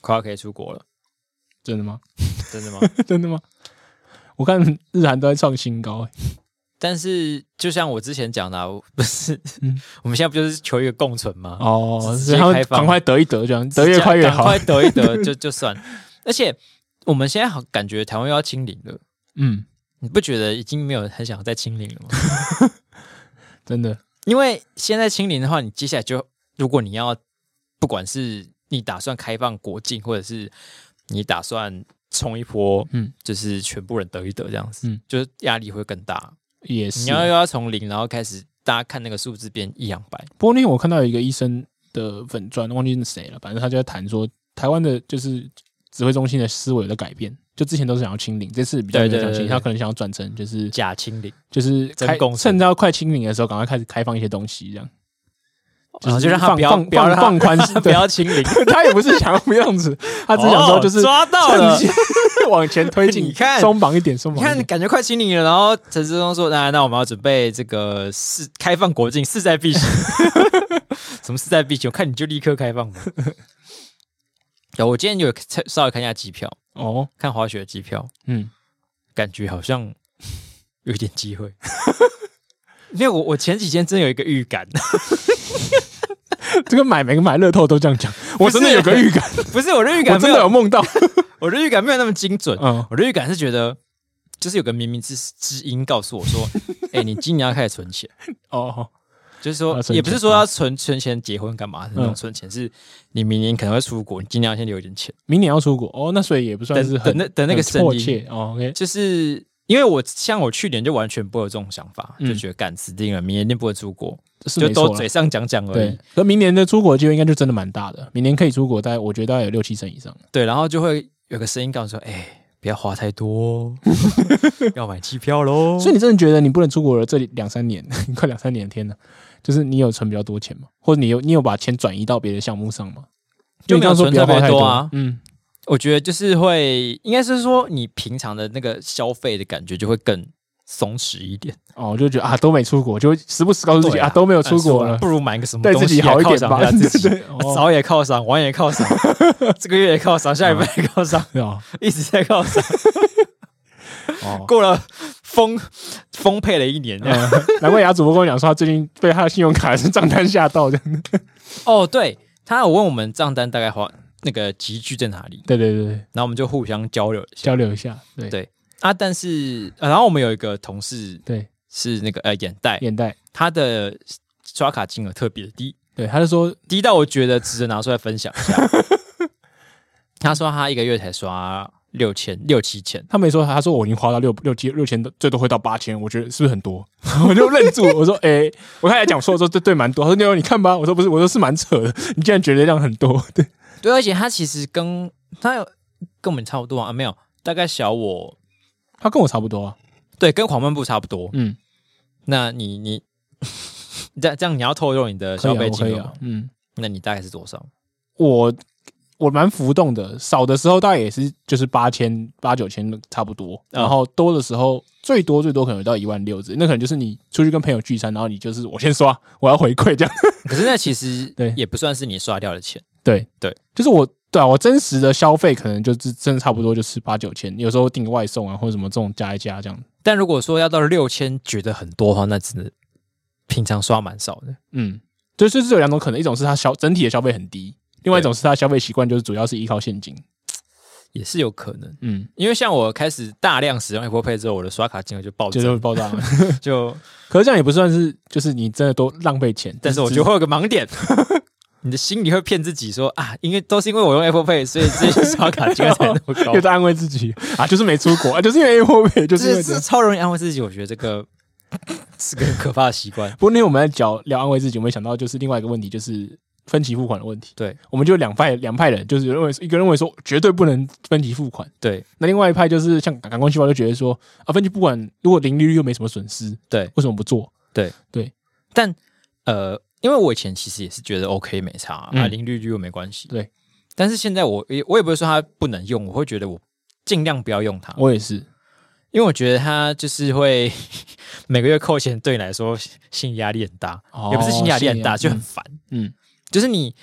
快要可以出国了。 真的吗？ 真的吗？ 真的吗？我看日韩都在创新高。 但是就像我之前讲的、不是、我们现在不就是求一个共存吗？ 所以他们赶快得一得，这样得越快越好， 赶快得一得就算。而且我们现在好感觉台湾又要清零了，你不觉得已经没有很想再清零了吗？真的，因为现在清零的话，你接下来就如果你要不管是你打算开放国境，或者是你打算冲一波，就是全部人得一得这样子，就是压力会更大。也是，你又要从零，然后开始大家看那个数字变一两百。不过那天我看到有一个医生的粉专，忘记是谁了，反正他就在谈说，台湾的就是指挥中心的思维有在改变，就之前都是想要清零，这次比较没有想清零，他可能想要转成就是假清零，就是趁到快清零的时候，赶快开始开放一些东西，这样。就让他不要放宽，不要清零。他也不是想要这样子，他只想说就是抓到了，往前推进，你看松绑一点，松绑。你看，感觉快清零了，然后陈时中说：“那我们要准备这个开放国境，势在必行。”什么势在必行？我看你就立刻开放吧。我今天有稍微看一下机票看滑雪的机票，感觉好像有一点机会。因为我前几天真的有一个预感。这个每个买乐透都这样讲，我真的有个预感，不是我的预感，我真的有梦到，我的预感没有那么精准，我的预感是觉得，就是有个冥冥之音告诉我说，你今年要开始存钱就是说，也不是说要存钱结婚干嘛，那种存钱是你明年可能会出国，你今年要先留一点钱，明年要出国那所以也不算是很那个迫切OK， 就是因为我去年就完全不会有这种想法，就觉得干死定了，明年一定不会出国。就都嘴上讲而已，可明年的出国机会应该就真的蛮大的。明年可以出国，我觉得大概有6-7成以上。对，然后就会有个声音告诉说：“不要花太多，要买机票咯。”所以你真的觉得你不能出国了？这2-3年，快2-3年，天哪！就是你有存比较多钱吗？或者你有把钱转移到别的项目上吗？就没有存特别多啊。我觉得就是会，应该是说你平常的那个消费的感觉就会更松弛一点就觉得都没出国，就时不时告诉自己都没有出国了，不如买个什么东西对自己好一点吧。早也犒赏，晚也犒赏，这个月也犒赏，下礼拜也犒赏，一直在犒赏。过了丰沛的一年，难怪雅主播跟我讲说，他最近被他的信用卡是账单吓到的。对，他有问我们账单大概那个集聚在哪里？对，然后我们就互相交流一下，对。但是然后我们有一个同事，对，是那个眼袋，他的刷卡金额特别低，对，他就说低到我觉得值得拿出来分享一下。他说他一个月才刷6,000-7千，他没说，他说我已经花到6千，最多会到8千，我觉得是不是很多？我就愣住，我说我开始讲说对蛮多，他说你看吧，我说不是，我说是蛮扯的，你竟然觉得这样很多，对，而且他其实跟我们差不多没有，大概小我。他跟我差不多啊，对，跟黄漫部差不多。那你这样你要透露你的消费金额那你大概是多少？我蛮浮动的，少的时候大概也是就是8,000-9千差不多，然后多的时候最多可能有到16,000，那可能就是你出去跟朋友聚餐，然后你就是我先刷，我要回馈这样。可是那其实也不算是你刷掉的钱，对，就是我真实的消费可能就是真的差不多就是8-9千，有时候订外送或者什么这种加一加这样。但如果说要到6,000觉得很多的话，那真的平常刷蛮少的。就是有2种可能，一种是他整体的消费很低，另外一种是他消费习惯就是主要是依靠现金，也是有可能。因为像我开始大量使用 Apple Pay 之后，我的刷卡金额就爆炸了，可是这样也不算是就是你真的都浪费钱，但是我觉得会有个盲点。你的心里会骗自己说因为都是因为我用 Apple Pay， 所以这些刷卡金额才那么高，又在安慰自己就是没出国就是因为 Apple Pay， 就是因为这超容易安慰自己。我觉得这个是个很可怕的习惯。不过那天我们在聊安慰自己，我们想到就是另外一个问题，就是分期付款的问题。对，我们就两派人，就是一个认为说绝对不能分期付款，对，那另外一派就是像感官细胞就觉得说分期付款如果零利率又没什么损失，对，为什么不做？对，但因为我以前其实也是觉得 OK 没差零利率又没关系，对。但是现在我也不会说它不能用，我会觉得我尽量不要用它。我也是，因为我觉得它就是会每个月扣钱，对你来说心理压力很大，也不是心理压力很大，就很烦。就是你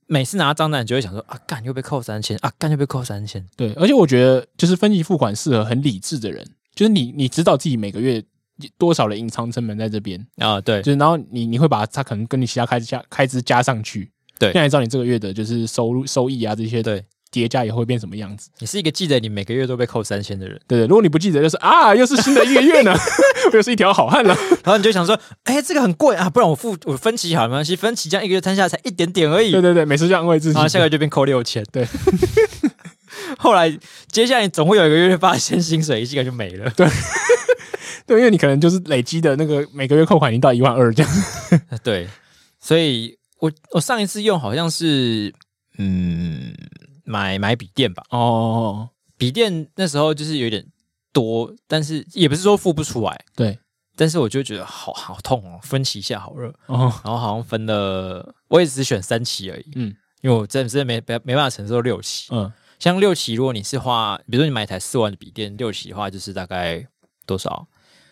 每次拿到账单，你就会想说啊，干又被扣3000啊，干又被扣3000。 对，而且我觉得就是分期付款适合很理智的人，就是你知道自己每个月多少的隐藏成本在这边啊，对， 就是然后你会把它可能跟你其他开支加上去， 对， 现在知道你这个月的就是收益啊这些对叠加也会变什么样子。 你是一个记得你每个月都被扣3000的人， 对，如果你不记得，就是啊，又是新的一个月呢，又是一条好汉了。 然后你就想说，这个很贵啊，不然我分期好了，没关系，分期这样一个月摊下来才一点点而已。 对，每次这样安慰自己， 然后下个月就变扣6000。 对， 后来接下来总会有一个月发现薪水一下就没了。 对，因为你可能就是累积的那个每个月扣款已经到12000这样。 对，所以我上一次用好像是买笔电吧。 哦， 笔电那时候就是有点多，但是也不是说付不出来。 对， 但是我就觉得好痛哦，分期一下好热。 然后好像分了，我也只选3期而已。因为我真的没办法承受6期。像6期，如果你是花，比如说你买一台4万的笔电，6期的话就是大概多少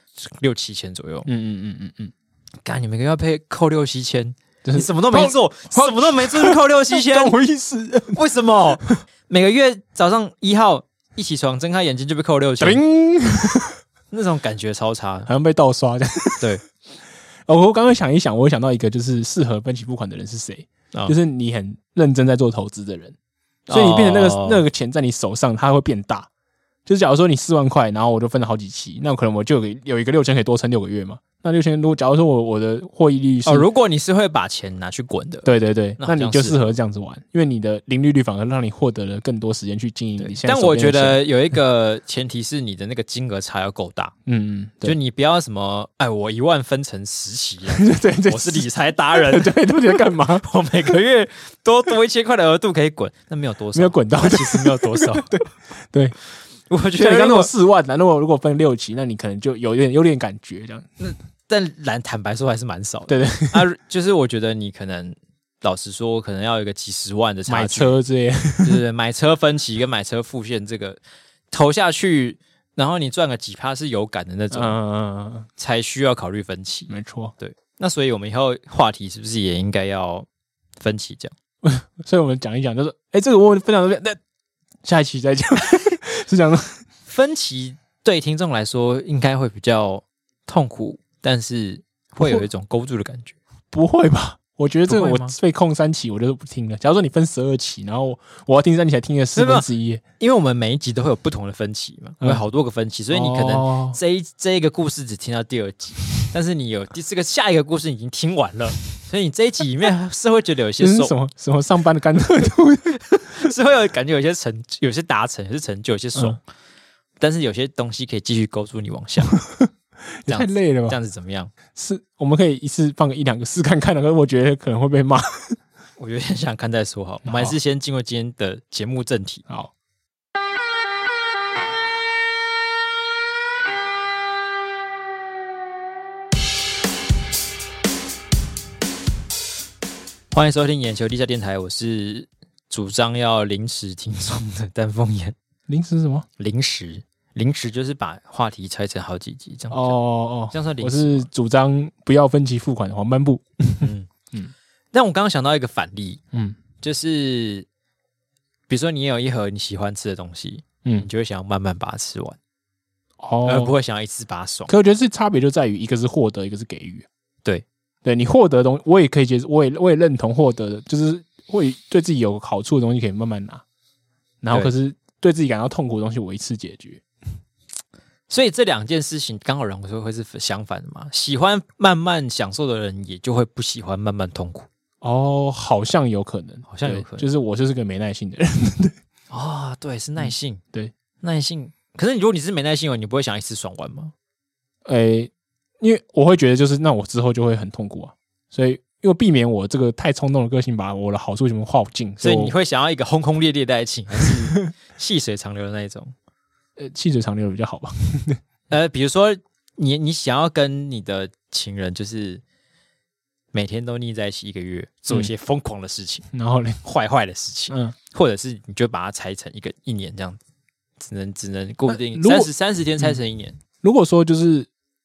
？6-7千左右。干，你每个月要扣6-7千。你什么都没做，什么都没做就扣6-7千， 关我意思？ 为什么？每个月早上1号一起床，睁开眼睛就被扣6千，那种感觉超差， 好像被盗刷这样。 对， 我刚刚想一想，我想到一个就是适合分期付款的人是谁？就是你很认真在做投资的人，所以你变成那个钱在你手上，它会变大。就是假如说你4万块，然后我就分了好几期，那可能我就有一个6000可以多撑6个月嘛。那6000如果假如说我的获益率是如果你是会把钱拿去滚的， 对，那你就适合这样子玩，因为你的零利率反而让你获得了更多时间去经营你现在手边的钱。 但我觉得有一个前提是你的那个金额差要够大，就你不要什么我1万分成10期对，我是理财达人， 对，到底在干嘛？ 我每个月多1000块的额度可以滚，那没有多少， 没有滚到， 其实没有多少， 对。 我觉得你刚那种4万，那如果分6期，那你可能就有点感觉这样。 但坦白说还是蛮少的。 对， 就是我觉得你可能老实说，可能要有一个几十万的差距， 买车这些， 对，买车分期跟买车付现这个投下去，然后你赚个几%是有感的那种，才需要考虑分期。 没错， 对。那所以我们以后话题是不是也应该要分期讲？ 所以我们讲一讲，就是这个我分享这边，那下一期再讲。是这样的， 分期对听众来说应该会比较痛苦，但是会有一种勾住的感觉。不会吧？我觉得这个我被控3期，我就不听了。假如说你分12期，然后我要听3期，才听了1/4， 因为我们每一集都会有不同的分期嘛，有好多个分期，所以你可能这一个故事只听到第2集，但是你有下一个故事已经听完了，所以你这一集里面是会觉得有些什么上班的甘特图。 是会有感觉有些达成，有些成就，有些爽，但是有些东西可以继续勾住你往下。 太累了吧？ 这样子怎么样？ 是我们可以一次放个1-2个试看看的，可是我觉得可能会被骂。 我有点想看再说好，我们还是先进入今天的节目正题。 好。 欢迎收听眼球地下电台，我是主张要临时听众的丹凤眼。 临时什么？ 临时就是把话题拆成好几集这样。这样算临时。 我是主张不要分期付款的黄斑部。 但我刚刚想到一个反例，就是比如说你有一盒你喜欢吃的东西，你就会想要慢慢把它吃完，而不会想要一次把它爽。 可我觉得这差别就在于一个是获得，一个是给予。 对， 你获得的东西，我也可以接受，我也认同获得的，就是会对自己有好处的东西可以慢慢拿，然后可是对自己感到痛苦的东西，我一次解决。 所以这2件事情刚好让我说会是相反的嘛？喜欢慢慢享受的人，也就会不喜欢慢慢痛苦。 好像有可能，就是我就是个没耐性的人。 对，是耐性， 对， 耐性。可是如果你是没耐性的，你不会想一次爽完吗？ 因为我会觉得就是那我之后就会很痛苦啊，所以因为避免我这个太冲动的个性把我的好处全部耗尽， 所以你会想要一个轰轰烈烈的爱情，还是细水长流的那一种？ 细水长流比较好吧。 比如说你想要跟你的情人就是每天都腻在一起1个月，做一些疯狂的事情， 然后呢坏的事情，或者是你就把它拆成1年这样子，只能固定30天拆成1年。 如果说就是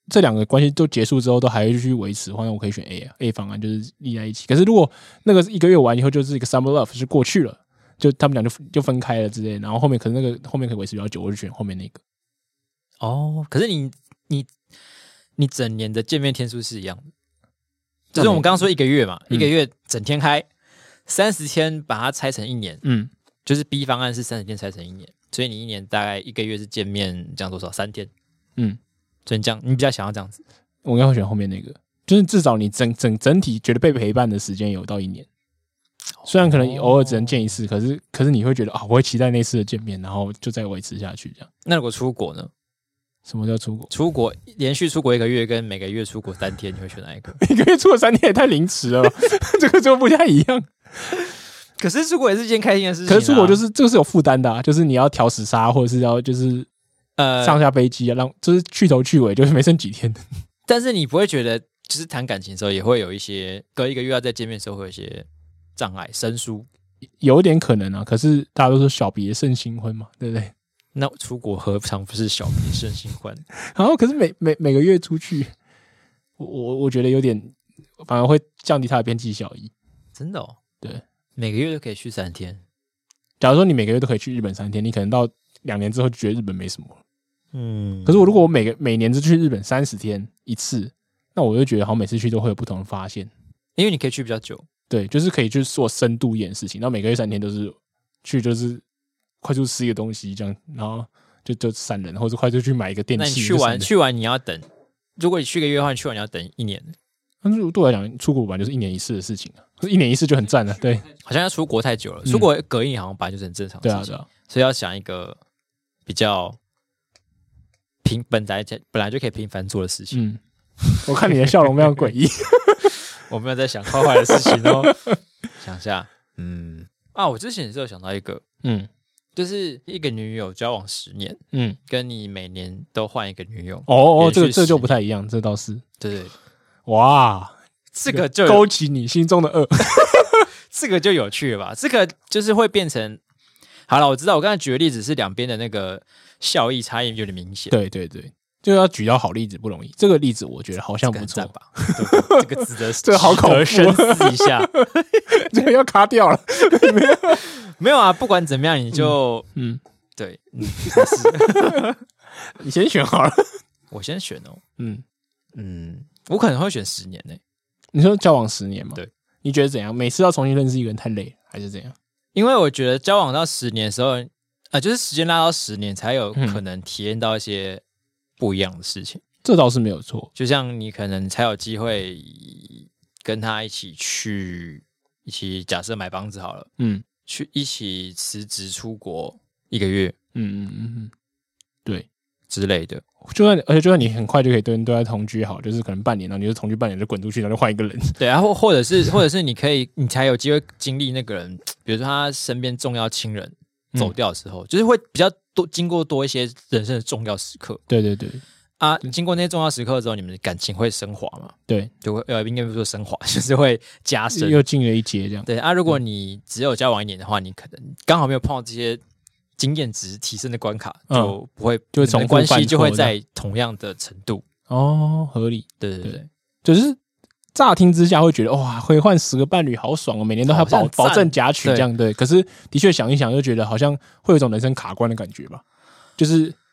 这两个关系都结束之后都还会继续维持的话，那我可以选 A 方案，就是立在一起。可是如果那个1个月完以后就是一个 summer love 就过去了，就他们俩就分开了之类的，然后后面可能那个后面可以维持比较久，我就选后面那个。 哦，可是你整年的见面天数是一样的，就是我们刚刚说1个月嘛，1个月整天开，30天把它拆成1年，就是 B 方案是30天拆成1年，所以你1年大概1个月是见面这样多少3天，所以你比较想要这样子， 我应该会选后面那个，就是至少你整体觉得被陪伴的时间有到1年。虽然可能偶尔只能见一次，可是你会觉得啊，我会期待那次的见面，然后就再维持下去这样。 那如果出国呢？ 什么叫出国？ 出国连续出国1个月，跟每个月出国3天，你会选哪一个 ？1个月出国3天也太临时了吧，这个就不太一样。 可是出国也是一件开心的事情， 可是出国就是这个是有负担的啊，就是你要调时差，或者是要就是上下飞机啊，就是去头去尾，就是没剩几天。 但是你不会觉得，就是谈感情的时候也会有一些隔1个月要再见面的时候会有一些障碍生疏， 有点可能啊。可是大家都说小别胜新婚嘛，对不对？ 那出国何尝不是小别胜新欢？ 然后可是每个月出去，我觉得有点反而会降低他的边际效益。 真的哦？ 对， 每个月都可以去3天。 假如说你每个月都可以去日本3天，你可能到2年之后就觉得日本没什么了。可是如果我每年只去日本30天一次，那我就觉得好像每次去都会有不同的发现， 因为你可以去比较久。 对，就是可以去做深度一点的事情。然后每个月3天都是去，就是快速吃一个东西这样，然后就散人，或者快速去买一个电器。 那你去完你要等，如果你去1个月的话，你去完你要等1年。 但是对我来讲，出国本来就是1年1次的事情啊，1年1次就很赞了。对， 好像要出国太久了，出国隔1年好像本来就是很正常的事情。对啊，所以要想一个比较本来就可以频繁做的事情。 我看你的笑容非常诡异。 我没有在想坏坏的事情哦。想一下，我之前也是有想到一个，就是一个女友交往10年，跟你每年都换一个女友。 这就不太一样，这倒是。 对， 哇， 这个就勾起你心中的恶。 这个就有趣了吧？这个就是会变成，好了，我知道，我刚才举的例子是两边的那个效益差异有点明显。 对对对。就要举到好例子不容易，这个例子我觉得好像不错吧？这个值得这个好恐怖， 深思一下。 这个要卡掉了。 没有啊，不管怎么样，你就对， 你先选好了。 我先选哦。我可能会选10年呢。 你说交往10年吗？ 对， 你觉得怎样？每次要重新认识一个人太累，还是怎样？ 因为我觉得交往到10年的时候，就是时间拉到10年，才有可能体验到一些不一样的事情。 这倒是没有错。 就像你可能才有机会跟他一起假设买房子好了，去一起辞职出国1个月， 对之类的。 而且就算你很快就可以对他同居好，就是可能半年，然后你就同居半年就滚出去，然后就换一个人。 对啊，或者是你才有机会经历那个人，比如说他身边重要亲人走掉的时候，就是会比较经过多一些人生的重要时刻。 对对对。 经过那些重要时刻之后，你们的感情会升华嘛？对，就会应该不说升华，就是会加深， 又进了一阶这样。 对如果你只有交往1年的话，你可能刚好没有碰到这些经验值提升的关卡，就不会，就你们关系就会在同样的程度。 合理。对对对， 就是乍听之下会觉得哇，会换10个伴侣好爽哦，每年都还要保证夹取这样。对，可是的确想一想，又觉得好像会有一种人生卡关的感觉吧，就是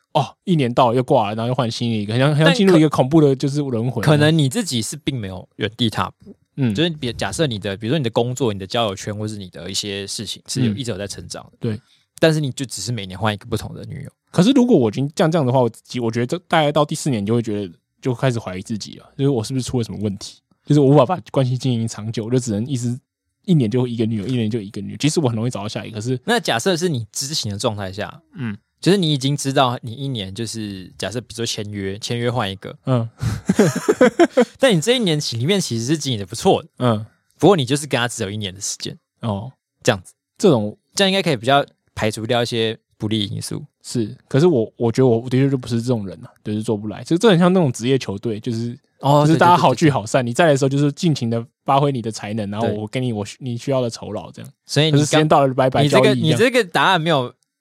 。1年到了又挂了，然后又换新的一个，很像进入一个恐怖的，就是轮回。 可能你自己是并没有原地踏步，就是假设比如说你的工作、你的交友圈，或是你的一些事情是一直有在成长的， 对。 但是你就只是每年换一个不同的女友。 可是如果我已经这样的话，我觉得大概到第4年就会觉得就开始怀疑自己了，就是我是不是出了什么问题？就是我无法把关系经营长久，我就只能一直1年就一个女友，1年就一个女友。其实我很容易找到下一个，可是那假设是你知情的状态下，就是你已经知道你1年就是假设比如说签约换一个，但你这1年里面其实是经营的不错的，不过你就是跟他只有1年的时间这样子，这样应该可以比较排除掉一些不利因素。 是，可是我觉得我的确就不是这种人啊，就是做不来。这很像那种职业球队，就是大家好聚好散，你在的时候就是尽情的发挥你的才能，然后我给你你需要的酬劳这样。 所以你时间到了拜拜交易一样。 你这个答案没有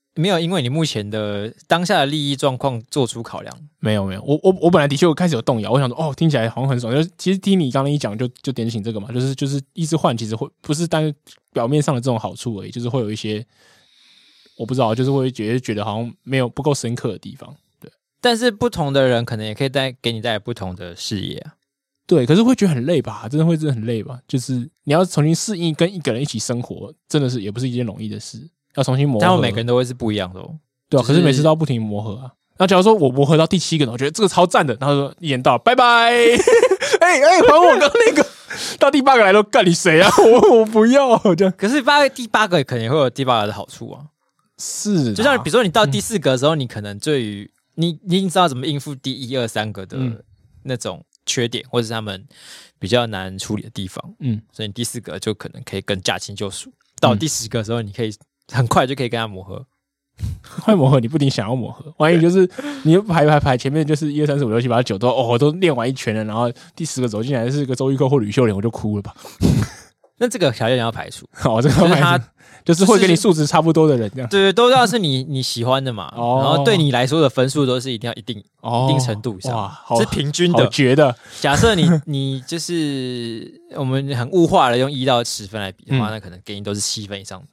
没有因为你目前的当下的利益状况做出考量？ 没有，我本来的确开始有动摇，我想说哦，听起来好像很爽。就其实听你刚刚一讲，就点醒这个嘛，就是一直换，其实会不是单表面上的这种好处而已，就是会有一些我不知道，就是会觉得好像没有不够深刻的地方。对， 但是不同的人可能也可以给你带来不同的视野啊。 对，可是会觉得很累吧？真的很累吧？就是你要重新适应跟一个人一起生活，真的是也不是一件容易的事，要重新磨合。 但每个人都会是不一样的哦。 对啊，可是每次都要不停磨合啊。那假如说我磨合到第7个人，我觉得这个超赞的，然后说一眼到，拜拜，还我刚那个。到第8个来都干你谁啊？我不要这样。 可是第八个可能也会有第8个的好处啊。 是， 就像比如说你到第4个的时候，你可能对于你已经知道怎么应付第1、2、3个的那种缺点，或者是他们比较难处理的地方。所以你第4个就可能可以更驾轻就熟。到第10个的时候，你可以很快就可以跟他磨合。 快磨合，你不一定想要磨合，万一就是你排前面就是1、2、3、4、5、6、7、8、9都我都练完一圈了，然后第10个走进来是个周玉蔻或吕秀莲，我就哭了吧。 那这个条件要排除， 这个就是他就是会跟你素质差不多的人，这样对，都要是你喜欢的嘛。然后对你来说的分数都是一定程度以上，是平均的。 我觉得， 假设你就是我们很物化的用1到10分来比的话，那可能给你都是7分以上。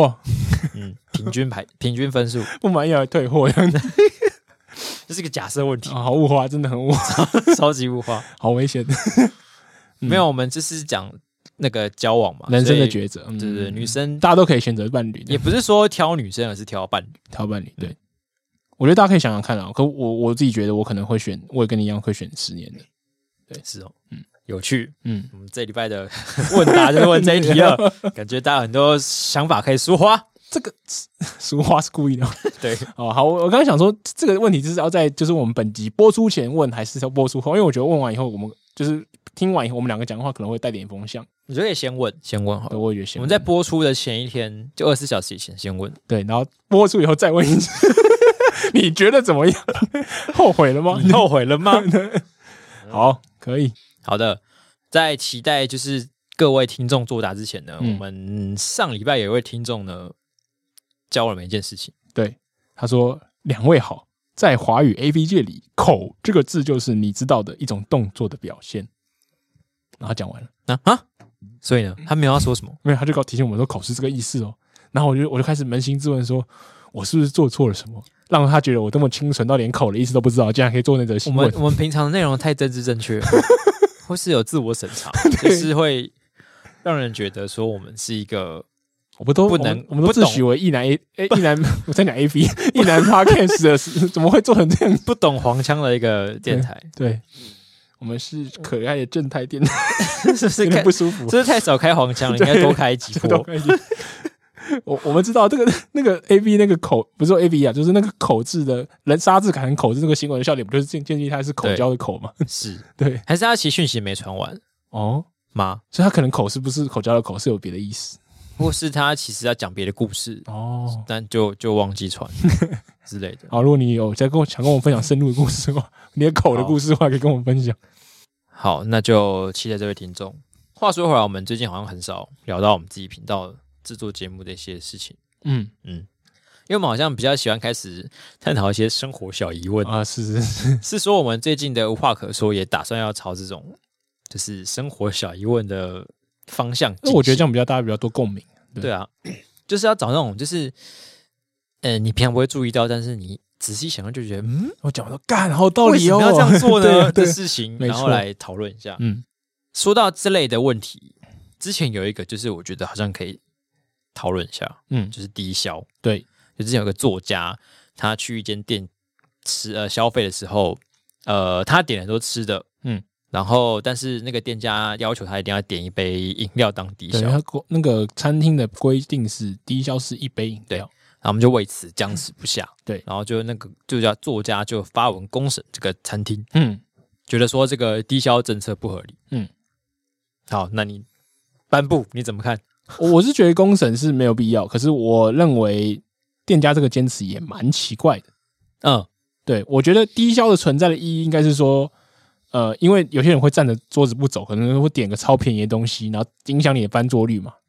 平均分数不满意要退货，这样子。 这是个假设问题， 好物化，真的很物化， 超级物化， 好危险。 没有，我们就是讲那个交往嘛， 人生的抉择。 对，女生大家都可以选择伴侣， 也不是说挑女生，而是挑伴侣。 对，我觉得大家可以想想看啊。可我自己觉得，我可能会选，我也跟你一样会选10年的。对， 是哦，有趣。我们这礼拜的问答就是问这一题了，感觉大家很多想法可以抒发。 这个抒发是故意的。 对， 好，我刚刚想说这个问题就是要在就是我们本集播出前问，还是要播出后？因为我觉得问完以后，我们就是听完以后，我们2个讲话可能会带点风向。 你就可以先问好了。 对，我也觉得先问。 我们在播出的前一天，就24小时以前先问。 对，然后播出以后再问一次。你觉得怎么样？后悔了吗？ 你后悔了吗？ 好，可以。 好的，在期待就是各位听众作答之前呢，我们上礼拜有一位听众呢教我们一件事情。 对，他说：“2位好，在华语 AV 界里，口这个字就是你知道的一种动作的表现。”然后讲完了所以呢，他没有要说什么， 没有，他就提醒我们说口是这个意思哦。然后我就开始扪心自问说，我是不是做错了什么，让他觉得我这么清纯到连口的意思都不知道，竟然可以做那则新闻？ 我们平常的内容太政治正确，或是有自我审查，就是会让人觉得说我们是一个。 我们都自诩为一男我在讲 AV 一男 Podcast 的，怎么会做成这样？ 不懂黄腔的一个电台。 对，我们是可爱的正太电台， 是不是有点不舒服？ 这是太少开黄腔了，应该多开几波。 我们知道这个那个 AV 那个口不是说 AV 啊，就是那个口字的人杀字改成口字，这个新闻的笑点不就是建议它是口交的口吗？ 是， 对， 还是他其实讯息没传完吗？ 所以他可能口是不是口交的口是有别的意思？ 或是他其实要讲别的故事但就忘记传之类的。 好，如果你有想跟我分享深入的故事的话，你的口的故事的话，可以跟我们分享。 好，那就期待这位听众。话说回来，我们最近好像很少聊到我们自己频道制作节目的一些事情。因为我们好像比较喜欢开始探讨一些生活小疑问啊，是说我们最近的无话可说，也打算要朝这种就是生活小疑问的方向， 那我觉得这样大家比较多共鸣。 对啊，就是要找那种就是你平常不会注意到，但是你仔细想想就觉得我讲的干好道理哦， 为什么要这样做呢的事情，然后来讨论一下。说到这类的问题，之前有一个就是我觉得好像可以讨论一下，就是低消。 对， 就之前有个作家，他去一间店消费的时候，他点很多吃的，然后但是那个店家要求他一定要点一杯饮料当低消。 对，他那个餐厅的规定是低消是1杯饮料。 对，然后我们就为此僵持不下。 对， 然后就那个作家就发文公审这个餐厅，觉得说这个低消政策不合理。好，那你颁布你怎么看？ 我是觉得公审是没有必要，可是我认为店家这个坚持也蛮奇怪的。对，我觉得低消的存在的意义应该是说，因为有些人会站着桌子不走，可能会点个超便宜的东西，然后影响你的翻桌率嘛。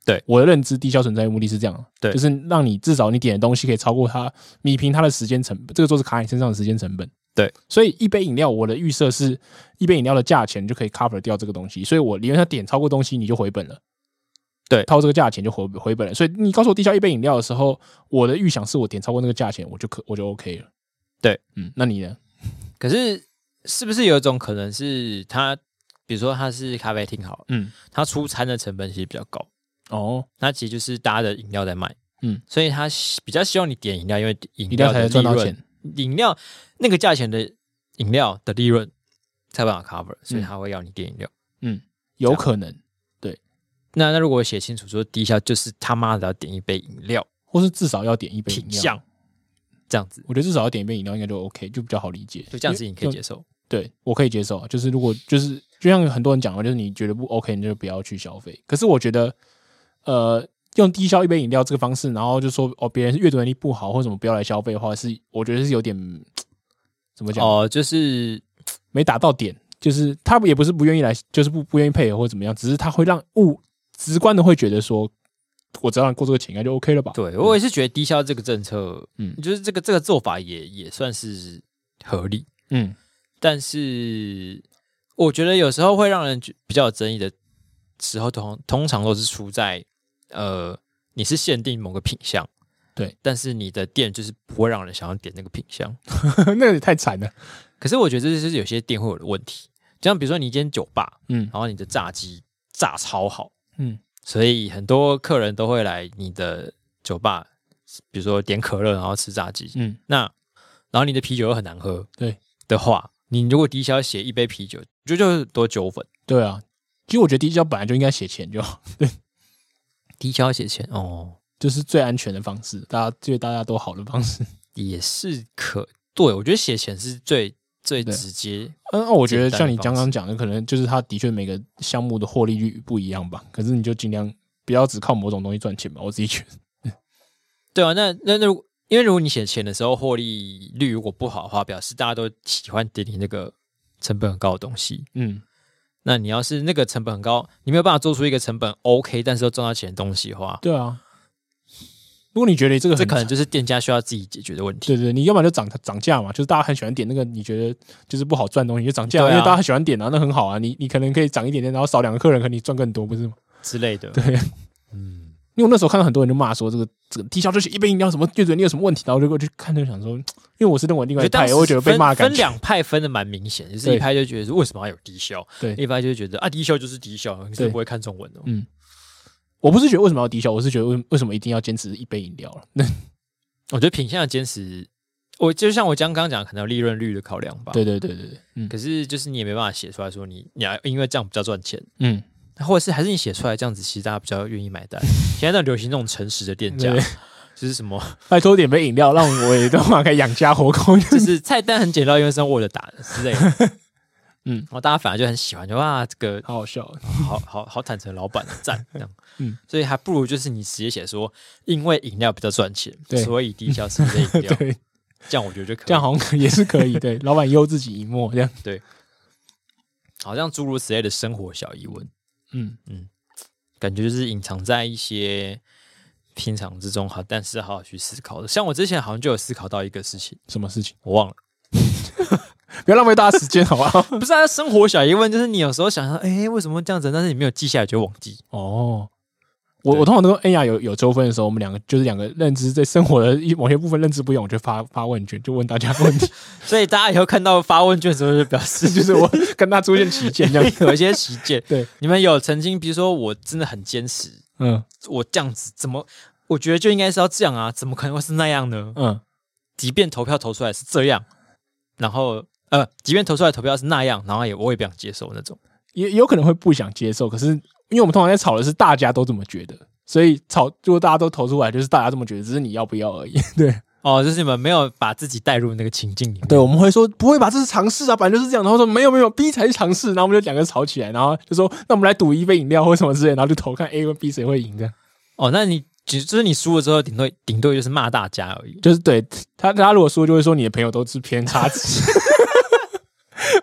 对， 我的认知，低消存在的目的是这样， 对， 就是让你至少你点的东西可以超过它，弭平它的时间成本，这个都是卡你身上的时间成本。 对， 所以一杯饮料，我的预设是一杯饮料的价钱就可以 cover 掉这个东西，所以我理论上点超过东西你就回本了。 对， 掏这个价钱就回本了。所以你告诉我低消一杯饮料的时候，我的预想是我点超过那个价钱，我就 OK 了。 对， 那你呢？ 可是不是有一种可能是他，比如说他是咖啡厅好了，他出餐的成本其实比较高哦，那其实就是搭的饮料在卖，所以他比较希望你点饮料，因为饮料才能赚到钱，饮料那个价钱的饮料的利润才办法 cover，所以他会要你点饮料， 有可能，对。 那如果写清楚说低消就是他妈的要点一杯饮料， 或是至少要点一杯饮料， 品项这样子， 我觉得至少要点一杯饮料应该就 OK， 就比较好理解， 就这样子你可以接受。 对，我可以接受，就是如果就是就像很多人讲的，就是你觉得不 OK， 你就不要去消费。可是我觉得，用低消一杯饮料这个方式，然后就说别人阅读能力不好或什么不要来消费的话，是我觉得是有点怎么讲？就是没打到点，就是他也不是不愿意来，就是不愿意配合或怎么样，只是他会让直观的会觉得说，我只要过这个钱应该就 OK 了吧？ 对，我也是觉得低消这个政策，就是这个做法也算是合理，但是我觉得有时候会让人比较有争议的时候，通常都是出在你是限定某个品项，对，但是你的店就是不会让人想要点那个品项， 那个也太惨了。 可是我觉得这就是有些店会有的问题，就像比如说你一间酒吧，然后你的炸鸡炸超好，所以很多客人都会来你的酒吧，比如说点可乐然后吃炸鸡，然后你的啤酒又很难喝，对的话。你如果低消写一杯啤酒，就多9粉。 对啊，其实我觉得低消本来就应该写钱就好。对， 低消写钱哦， 就是最安全的方式，对大家都好的方式， 也是对，我觉得写钱是最直接。 我觉得像你刚刚讲的，可能就是他的确每个项目的获利率不一样吧。可是你就尽量不要只靠某种东西赚钱吧，我自己觉得。 对啊，那因为如果你写钱的时候获利率如果不好的话，表示大家都喜欢点你那个成本很高的东西。那你要是那个成本很高，你没有办法做出一个成本 OK 但是又赚到钱的东西的话， 对啊。如果你觉得这可能就是店家需要自己解决的问题。 对，你要么就涨价嘛，就是大家很喜欢点那个你觉得就是不好赚的东西就涨价，因为大家喜欢点啊，那很好啊。你可能可以涨一点点，然后少2个客人，可能你赚更多，不是吗？ 之类的。 对，因为我那时候看到很多人就骂说这个低消就是一杯饮料什么阅读能力有什么问题，然后就过去看就想说，因为我是认为另外一派，我会觉得被骂感觉分2派分的蛮明显，就是一派就觉得为什么要有低消，对，一派就觉得低消就是低消，你是不会看中文的。 我不是觉得为什么要低消，我是觉得为什么一定要坚持一杯饮料了。 我觉得品项的坚持，就像我刚刚讲，可能有利润率的考量吧。对，可是就是你也没办法写出来说你要因为这样比较赚钱，或者是还是你写出来这样子，其实大家比较愿意买单。现在在流行那种诚实的店家，就是什么拜托点杯饮料，让我也都可以养家活口， 就是菜单很简陋，因为是用 Word 打的之类的。然后大家反而就很喜欢，就哇，这个好好笑， 好坦诚，老板赞这样。所以还不如就是你直接写说，因为饮料比较赚钱，所以低消是你的饮料。对，这样我觉得就可以， 这样好像也是可以。对，老板忧自己一默这样。 对，好像诸如此类的生活小疑问。感觉就是隐藏在一些平常之中，但是好好去思考的。像我之前好像就有思考到一个事情， 什么事情我忘了。 不要浪费大家时间，好不好？ 不是生活小疑问，就是你有时候想想，为什么这样子？但是你没有记下来，就忘记。 我通常都跟恩雅有纠纷的时候，我们两个认知在生活的某些部分认知不一样，我就发问卷，就问大家问题。 所以大家以后看到发问卷的时候，就表示就是我跟他出现歧见，这样有一些歧见。 对， 你们有曾经，比如说我真的很坚持，我这样子怎么？我觉得就应该是要这样啊，怎么可能会是那样呢？即便投票投出来是这样，然后即便投出来投票是那样，然后我也不想接受那种， 也有可能会不想接受，可是。因为我们通常在吵的是大家都这么觉得，所以如果大家都投出来，就是大家这么觉得，只是你要不要而已。对， 就是你们没有把自己带入那个情境里面。 对，我们会说不会吧，这是尝试啊，本来就是这样。然后说没有 ，B 才是尝试。然后我们就2个吵起来，然后就说那我们来赌一杯饮料或什么之类，然后就投看 A 跟 B 谁会赢这样。 那你就是你输了之后，顶多就是骂大家而已。 就是对他如果输就会说你的朋友都是偏差值。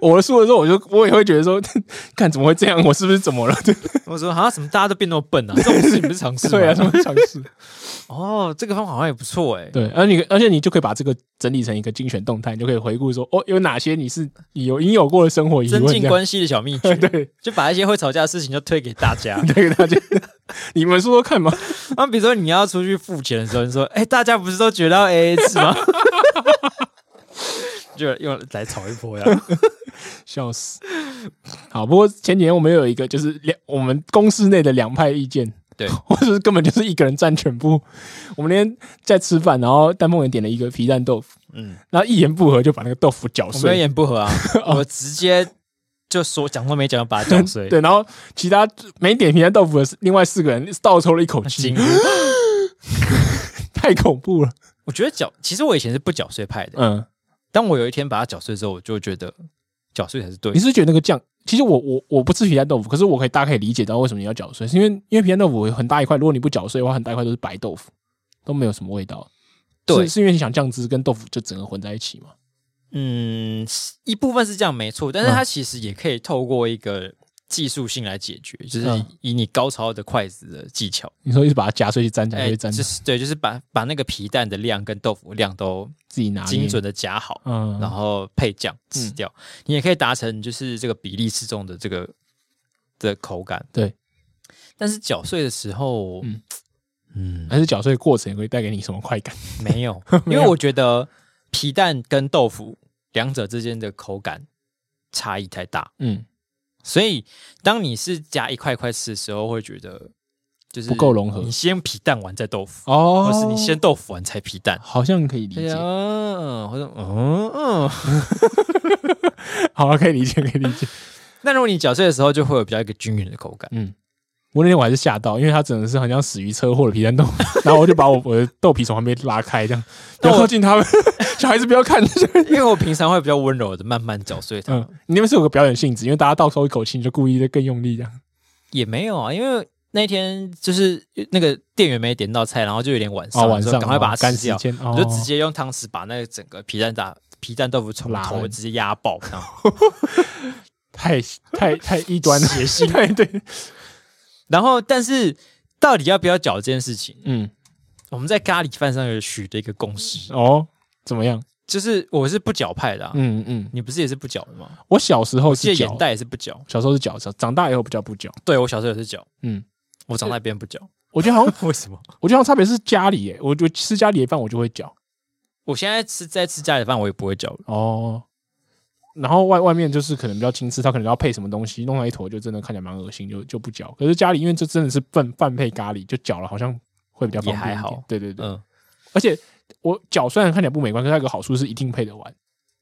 我输的时候，我也会觉得说，看怎么会这样？我是不是怎么了？ 我说怎么大家都变那么笨啊？这种事情不是常试吗？ 对啊，什么常试？ 哦，这个方法好像也不错哎。 对，而且你就可以把这个整理成一个精选动态，你就可以回顾说，有哪些你有过的生活疑问， 增进关系的小秘诀。 对， 就把一些会吵架的事情就推给大家， 推给大家。你们说说看嘛。 比如说你要出去付钱的时候，你说，大家不是都觉得要 AA 制吗？就又来吵一波呀， 笑死！好，不过前几天我们有一个就是我们公司内的两派意见， 对， 或者是根本就是一个人占全部。我们那天在吃饭，然后丹凤眼点了一个皮蛋豆腐，然后一言不合就把那个豆腐搅碎。 我没有一言不合啊，我直接就说讲都没讲，把它搅碎。 对，然后其他没点皮蛋豆腐的另外4个人倒抽了一口气，太恐怖了。 我觉得其实我以前是不搅碎派的，当我有一天把它搅碎之后，我就觉得搅碎才是对的。 你是觉得那个酱？其实我不吃皮蛋豆腐，可是大家可以理解到为什么你要搅碎，是因为皮蛋豆腐有很大一块，如果你不搅碎的话，很大一块都是白豆腐，都没有什么味道。对，是因为你想酱汁跟豆腐就整个混在一起吗？ 一部分是这样没错，但是它其实也可以透过一个技术性来解决，就是以你高超的筷子的技巧。 你说一直把它夹碎去沾， 就是把那个皮蛋的量跟豆腐的量都自己拿精准的夹好，然后配酱吃掉，你也可以达成就是这个比例适中的这个的口感。 对， 但是搅碎的时候， 还是搅碎的过程会带给你什么快感？ 没有，因为我觉得皮蛋跟豆腐两者之间的口感差异太大。所以当你是夹一块块吃的时候，会觉得就是不够融合。 你先皮蛋完再豆腐，或是你先豆腐完才皮蛋， 好像可以理解。 或者好了，可以理解，可以理解。 那如果你搅碎的时候，就会有比较一个均匀的口感。 不过那天我还是吓到，因为它真的是很像死于车祸的皮蛋豆腐，然后我就把我的豆皮从旁边拉开，这样不要靠近他们，小孩子不要看。 因为我平常会比较温柔的慢慢搅碎它。 你那边是有个表演性质，因为大家倒抽一口气，你就故意的更用力这样。 也没有啊，因为那天就是那个店员没点到菜，然后就有点晚上，赶快把它吃掉，我就直接用汤匙把那个整个皮蛋豆腐从头直接压爆，这样太异端了， 血腥。 对。 然后，但是到底要不要搅这件事情，我们在咖喱饭上有取得一个共识。 怎么样？ 就是我是不搅派的。你不是也是不搅的吗？ 我小时候是搅， 眼袋也是不搅。 小时候是搅，长大以后比较不搅。 对，我小时候也是搅。我长大变不搅。 我觉得好像为什么？ 我觉得好像差别是家里耶。我觉得吃家里的饭我就会搅。 我现在在吃家里的饭，我也不会搅。 然后外面就是可能比较轻吃，它可能要配什么东西，弄到一坨就真的看起来蛮恶心，就不搅。可是家里因为这真的是饭配咖喱，就搅了好像会比较方便一点。也还好。对。而且我搅虽然看起来不美观，可是它有个好处是一定配得完。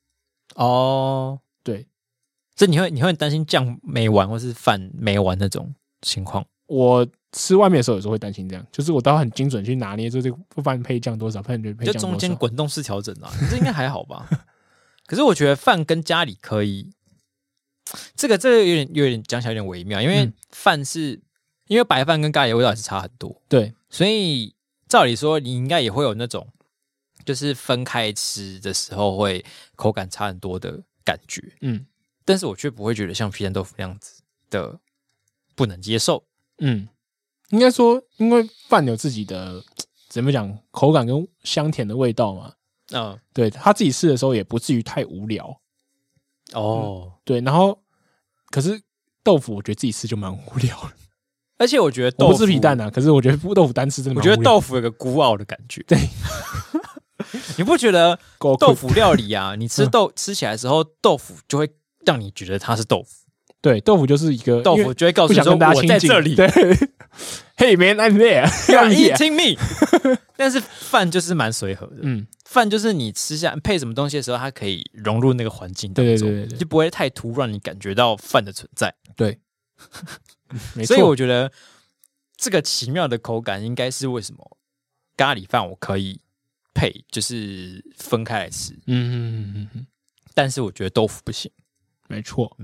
对。 所以你会担心酱没完或是饭没完那种情况？ 我吃外面的时候有时候会担心这样，就是我都要很精准去拿捏，就这个饭配酱多少，饭就配酱多少。就中间滚动式调整啊，这应该还好吧？可是我觉得饭跟家里可以，这个有点讲起来有点微妙，因为饭是因为白饭跟咖喱的味道也是差很多， 对， 所以照理说你应该也会有那种就是分开吃的时候会口感差很多的感觉，但是我却不会觉得像皮蛋豆腐那样子的不能接受， 应该说因为饭有自己的怎么讲口感跟香甜的味道嘛。对，他自己吃的时候也不至于太无聊。对，然后可是豆腐我觉得自己吃就蛮无聊的， 而且我觉得我不吃皮蛋啊，可是我觉得豆腐单吃真的蛮无聊。 我觉得豆腐有个孤傲的感觉。 对， 你不觉得豆腐料理啊，你吃起来的时候，豆腐就会让你觉得它是豆腐。 对，豆腐就是一个豆腐就会告诉你说我在这里。 对，Hey man, I'm there. You're eating me. 但是饭就是蛮随和的，饭就是你吃下配什么东西的时候，它可以融入那个环境当中，对，就不会太突然，你感觉到饭的存在。 对，没错。 所以我觉得这个奇妙的口感，应该是为什么咖喱饭我可以配，就是分开来吃。但是我觉得豆腐不行。 没错。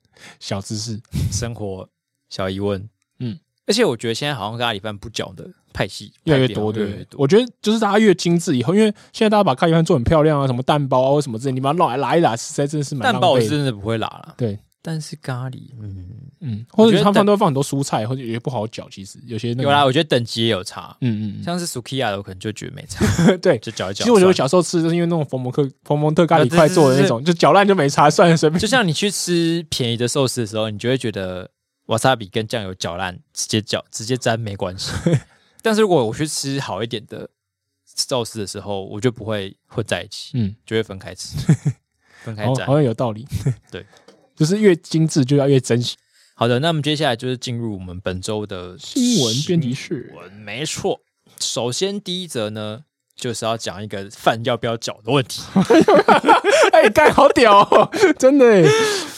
小知识， 生活小疑问。而且我觉得现在好像咖喱饭不搅的派系越来越多，对。我觉得就是大家越精致以后，因为现在大家把咖喱饭做很漂亮啊，什么蛋包啊或什么之类，你把它拉一拉，实在真的是蛮浪费的。 蛋包我是真的不会拉了， 对。 但是咖喱， 或者他们都会放很多蔬菜，或者也不好搅。其实有些有啦，我觉得等级也有差。像是 Sukiya 的，我可能就觉得没差。 对， 就搅一搅。 其实我觉得小时候吃就是因为那种冯蒙特咖喱块做的那种，就搅烂就没差，算了随便。 就像你去吃便宜的寿司的时候，你就会觉得瓦萨比跟酱油搅烂，直接沾没关系。但是如果我去吃好一点的寿司的时候，我就不会混在一起，就会分开吃，分开沾。 好像有道理。 对。 就是越精致就要越珍惜。 好的，那么接下来就是进入我们本周的新闻编辑室。 没错，首先第一则呢，就是要讲一个饭要不要搅的问题。 哎，干好屌哦，真的耶。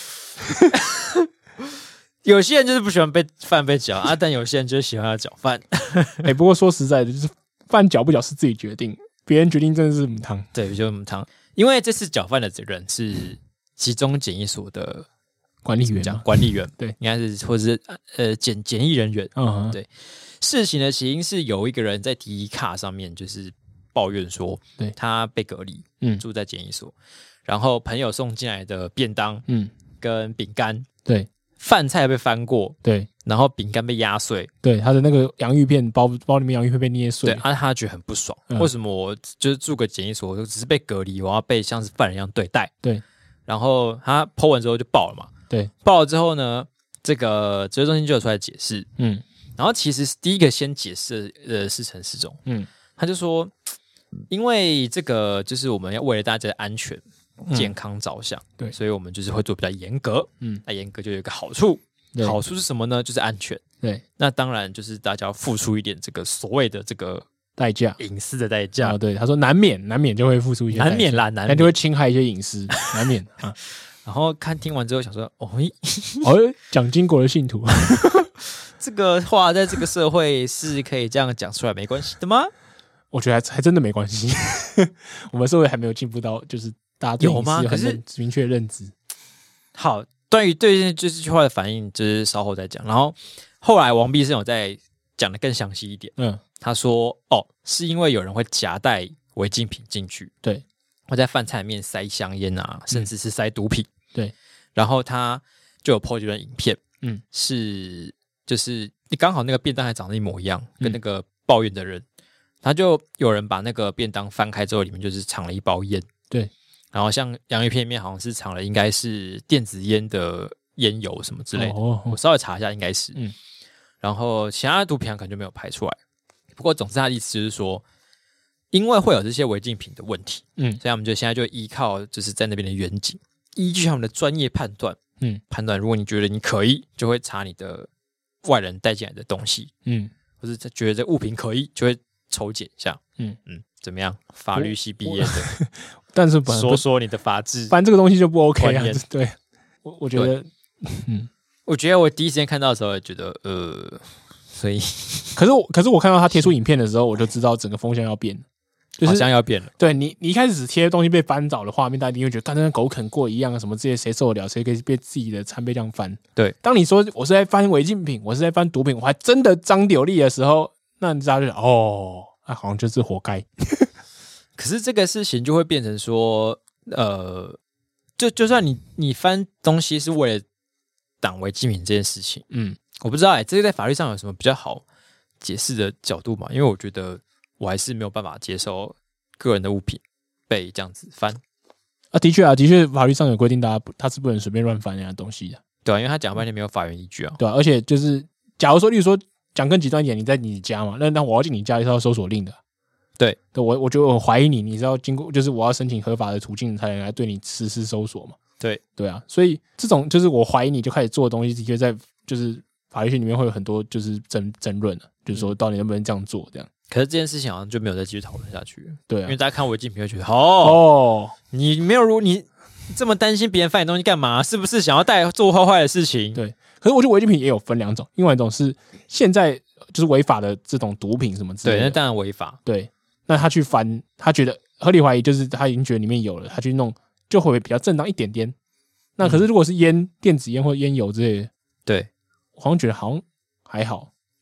有些人就是不喜欢饭被搅啊，但有些人就是喜欢要搅饭。 哎，不过说实在的，就是饭搅不搅是自己决定，别人决定真的是母汤。 对，就是母汤。因为这次搅饭的人是集中检疫所的管理员， 管理员对， 应该是或者是检疫人员。对，事情的起因是有一个人在迪卡上面就是抱怨说，对，他被隔离，住在检疫所，然后朋友送进来的便当，跟饼干，对，饭菜被翻过，对，然后饼干被压碎，对，他的那个洋芋片包里面洋芋片被捏碎，对，他觉得很不爽，为什么我就是住个检疫所，我只是被隔离，我要被像是犯人一样对待，对。然后他 po 完之后就爆了嘛，对，爆了之后呢，这个指挥中心就有出来解释，然后其实第一个先解释的是陈时中，他就说，因为这个就是我们要为了大家的安全、健康着想，对，所以我们就是会做比较严格，那严格就有一个好处，好处是什么呢？就是安全，对，那当然就是大家要付出一点这个所谓的这个。代价，隐私的代价对，他说难免就会付出一些代价，难免啦，难免就会侵害一些隐私，难免啊。然后听完之后想说，蒋经国的信徒，这个话在这个社会是可以这样讲出来没关系的吗？我觉得还真的没关系，我们社会还没有进步到就是大家对隐私有很明确的认知。好，对这句话的反应就是稍后再讲。然后后来王必胜有在讲的更详细一点，他说：“是因为有人会夹带违禁品进去，对，会在饭菜里面塞香烟啊，甚至是塞毒品，对。然后他就有 po 一段影片，是就是你刚好那个便当还长得一模一样，跟那个抱怨的人，他就有人把那个便当翻开之后，里面就是藏了一包烟，对。然后像洋芋片里面好像是藏了应该是电子烟的烟油什么之类的，我稍微查一下，应该是，然后其他的毒品可能就没有排出来。”不过，总之他的意思就是说，因为会有这些违禁品的问题，所以我们就现在就依靠就是在那边的远景，依据他们的专业判断，判断如果你觉得你可以，就会查你的外人带进来的东西，或者觉得这物品可以，就会抽检一下，怎么样？法律系毕业的，但是说你的法治，反正这个东西就不 OK 啊。对，我觉得，我觉得我第一时间看到的时候，也觉得所以，可是我看到他贴出影片的时候，我就知道整个风向要变了，就是好像要变了。对你一开始只贴东西被翻找的画面，大家一定会觉得，跟狗啃过一样啊，什么这些谁受得了？谁可以被自己的餐被这样翻？对，当你说我是在翻违禁品，我是在翻毒品，我还真的张有力的时候，那大家就好像就是活该。可是这个事情就会变成说，就算你翻东西是为了挡违禁品这件事情，我不知道这个在法律上有什么比较好解释的角度嘛？因为我觉得我还是没有办法接受个人的物品被这样子翻啊。的确，法律上有规定，他是不能随便乱翻人家东西的，对啊，因为他讲半天没有法源依据啊，对啊，而且就是假如说，例如说讲更极端一点，你在你家嘛，那我要进你家是要收锁令的，对，我觉得我怀疑你是要经过，就是我要申请合法的途径才能来对你实施搜索嘛，对啊，所以这种就是我怀疑你就开始做的东西，的确在就是法律系里面会有很多就是争论就是说到底能不能这样做这样。可是这件事情好像就没有再继续讨论下去，对啊，因为大家看违禁品会觉得你没有你这么担心别人翻你东西干嘛？是不是想要做坏的事情？对，可是我觉得违禁品也有分两种，另外一种是现在就是违法的这种毒品什么之类的，对，那当然违法。对，那他去翻，他觉得合理怀疑就是他已经觉得里面有了，他去弄就会比较正当一点点。那可是如果是电子烟或烟油之类的，对，我好像觉得好像还好。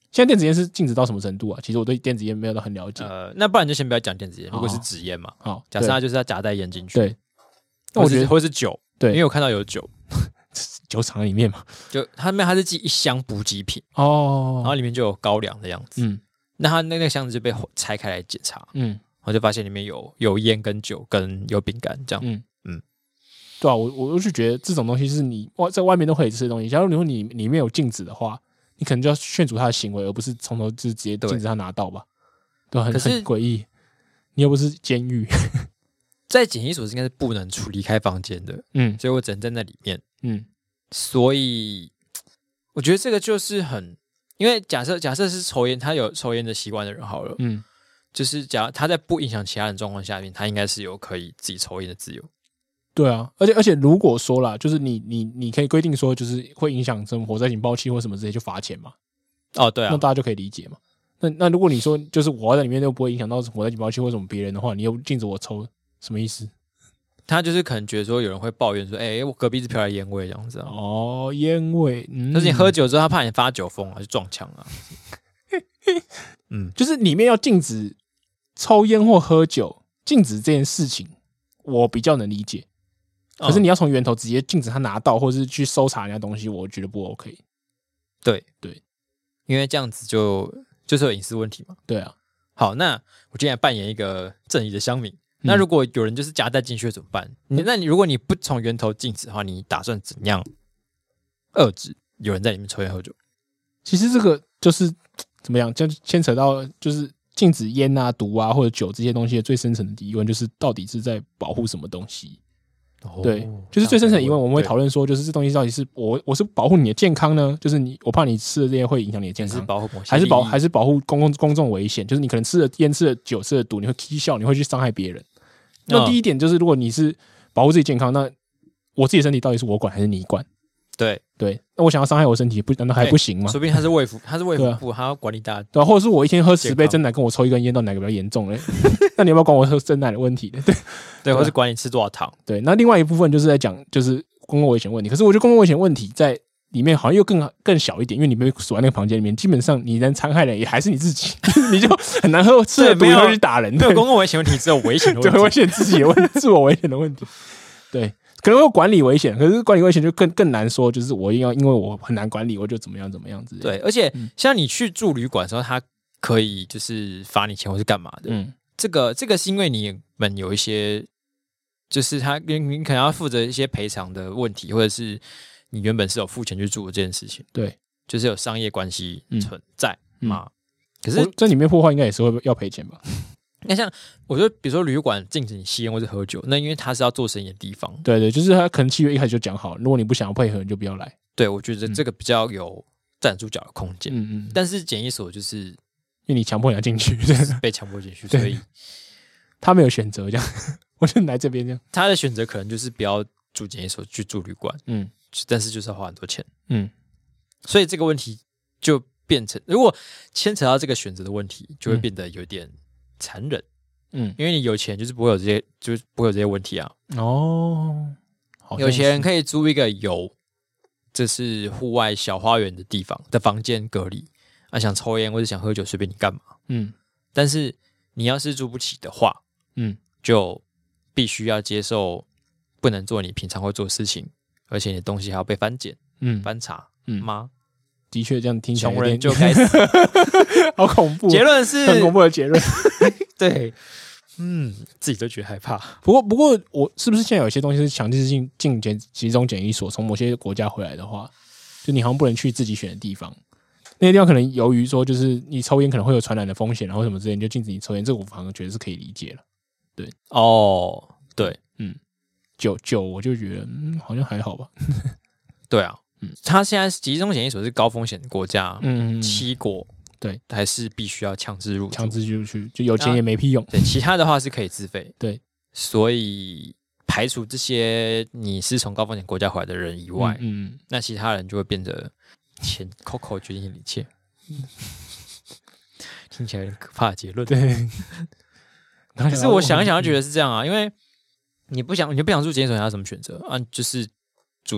现在电子烟是禁止到什么程度啊？其实我对电子烟没有到很了解。 那不然就先不要讲电子烟，如果是纸烟嘛，好，假设它就是要夹带烟进去， 对， 那我觉得或是酒，对，因为我看到有酒， 酒厂里面嘛， 就它是寄一箱补给品哦，然后里面就有高粱的样子，那它那个箱子就被拆开来检查，我就发现里面有烟跟酒跟有饼干这样， 对啊，我就觉得这种东西是你在外面都可以吃的东西，假如你里面有禁止的话，你可能就要劝阻他的行为，而不是从头就直接禁止他拿到吧？对，很诡异。你又不是监狱， 在检疫所应该是不能离开房间的，所以我只能在那里面，所以我觉得这个就是因为假设是抽烟，他有抽烟的习惯的人好了，就是假如他在不影响其他人状况下面，他应该是有可以自己抽烟的自由。对啊，而且如果说啦，就是你可以规定说，就是会影响什么火灾警报器或什么之类，就罚钱嘛。 哦，对啊， 那大家就可以理解嘛。那如果你说就是我在里面又不会影响到火灾警报器或什么别人的话，你又禁止我抽，什么意思？ 他就是可能觉得说有人会抱怨说，我隔壁是飘来烟味这样子啊。 哦，烟味， 但是你喝酒之后，他怕你发酒疯啊，就撞墙啊。 就是里面要禁止抽烟或喝酒，禁止这件事情，我比较能理解。可是你要从源头直接禁止他拿到，或是去搜查人家东西，我觉得不 OK。 对，因为这样子就是有隐私问题嘛。 对啊。 好，那我今天来扮演一个正义的乡民。那如果有人就是夹带进去怎么办？那如果你不从源头禁止的话，你打算怎样遏制有人在里面抽烟喝酒？ 其实这个就是怎么样，就牵扯到就是禁止烟啊、毒啊或者酒这些东西的最深层的疑问，就是到底是在保护什么东西？对，就是最深层的疑问，我们会讨论说，就是这东西到底是我是保护你的健康呢，就是我怕你吃的这些会影响你的健康，还是保护公众危险，就是你可能吃了烟、吃了酒、吃了毒，你会踢笑，你会去伤害别人。那第一点就是，如果你是保护自己健康，那我自己的身体到底是我管还是你管？ 对， 那我想要伤害我身体，难道还不行吗？ 说不定他是卫福部，他要管理大家， 对，或者是我一天喝10杯珍奶，跟我抽一根烟，到哪个比较严重嘞？那你要不要管我喝珍奶的问题呢？ 对，或是管你吃多少糖？ 对，那另外一部分就是在讲就是公共危险问题，可是我觉得公共危险问题在里面好像又更小一点，因为你被锁在那个房间里面，基本上你能残害人也还是你自己，你就很难喝吃了毒又去打人。 没有公共危险问题，只有危险的问题， 危险自己的问题，自我危险的问题。对。可能有管理危险，可是管理危险就更难说，就是我因为我很难管理，我就怎么样之类的。 对，而且像你去住旅馆的时候，他可以就是罚你钱或是干嘛的。这个是因为你们有一些，就是你可能要负责一些赔偿的问题，或者是你原本是有付钱去住的这件事情。 对， 就是有商业关系存在嘛。可是在里面破坏应该也是要赔钱吧？ 那像我觉得，比如说旅馆禁止你吸烟或是喝酒，那因为它是要做生意的地方。 对，就是他可能契约一开始就讲好，如果你不想要配合，你就不要来。 对，我觉得这个比较有站住脚的空间。但是检疫所就是因为你强迫人家进去， 被强迫进去，所以他没有选择这样。我就来这边这样， 他的选择可能就是不要住检疫所，去住旅馆。但是就是要花很多钱。所以这个问题就变成，如果牵扯到这个选择的问题，就会变得有点残忍，因为你有钱就是不会有这些问题啊。有钱人可以租一个这是户外小花园的地方的房间隔离啊，想抽烟或者想喝酒随便你干嘛。但是你要是住不起的话，就必须要接受不能做你平常会做的事情，而且你的东西还要被翻检、翻查吗？ 的确，这样听起来穷人就该死， 好恐怖。 结论是很恐怖的结论。 对，自己都觉得害怕。 不过我是不是现在有些东西是强制性进集中检疫所，从某些国家回来的话，就你好像不能去自己选的地方，那些地方可能由于说就是你抽烟可能会有传染的风险，然后什么之类，你就禁止你抽烟，这个我反而觉得是可以理解了。对， 对， 酒我就觉得好像还好吧。 对啊。他现在集中检疫所是高风险的国家，7国，对，还是必须要强制入去，就有钱也没屁用。 对，其他的话是可以自费。 对， 所以排除这些你是从高风险国家回来的人以外，那其他人就会变得钱Coco 决定一切。听起来有点可怕的结论。 对， 可是我想一想，就觉得是这样啊，因为你不想住检疫所，你要怎么选择啊？就是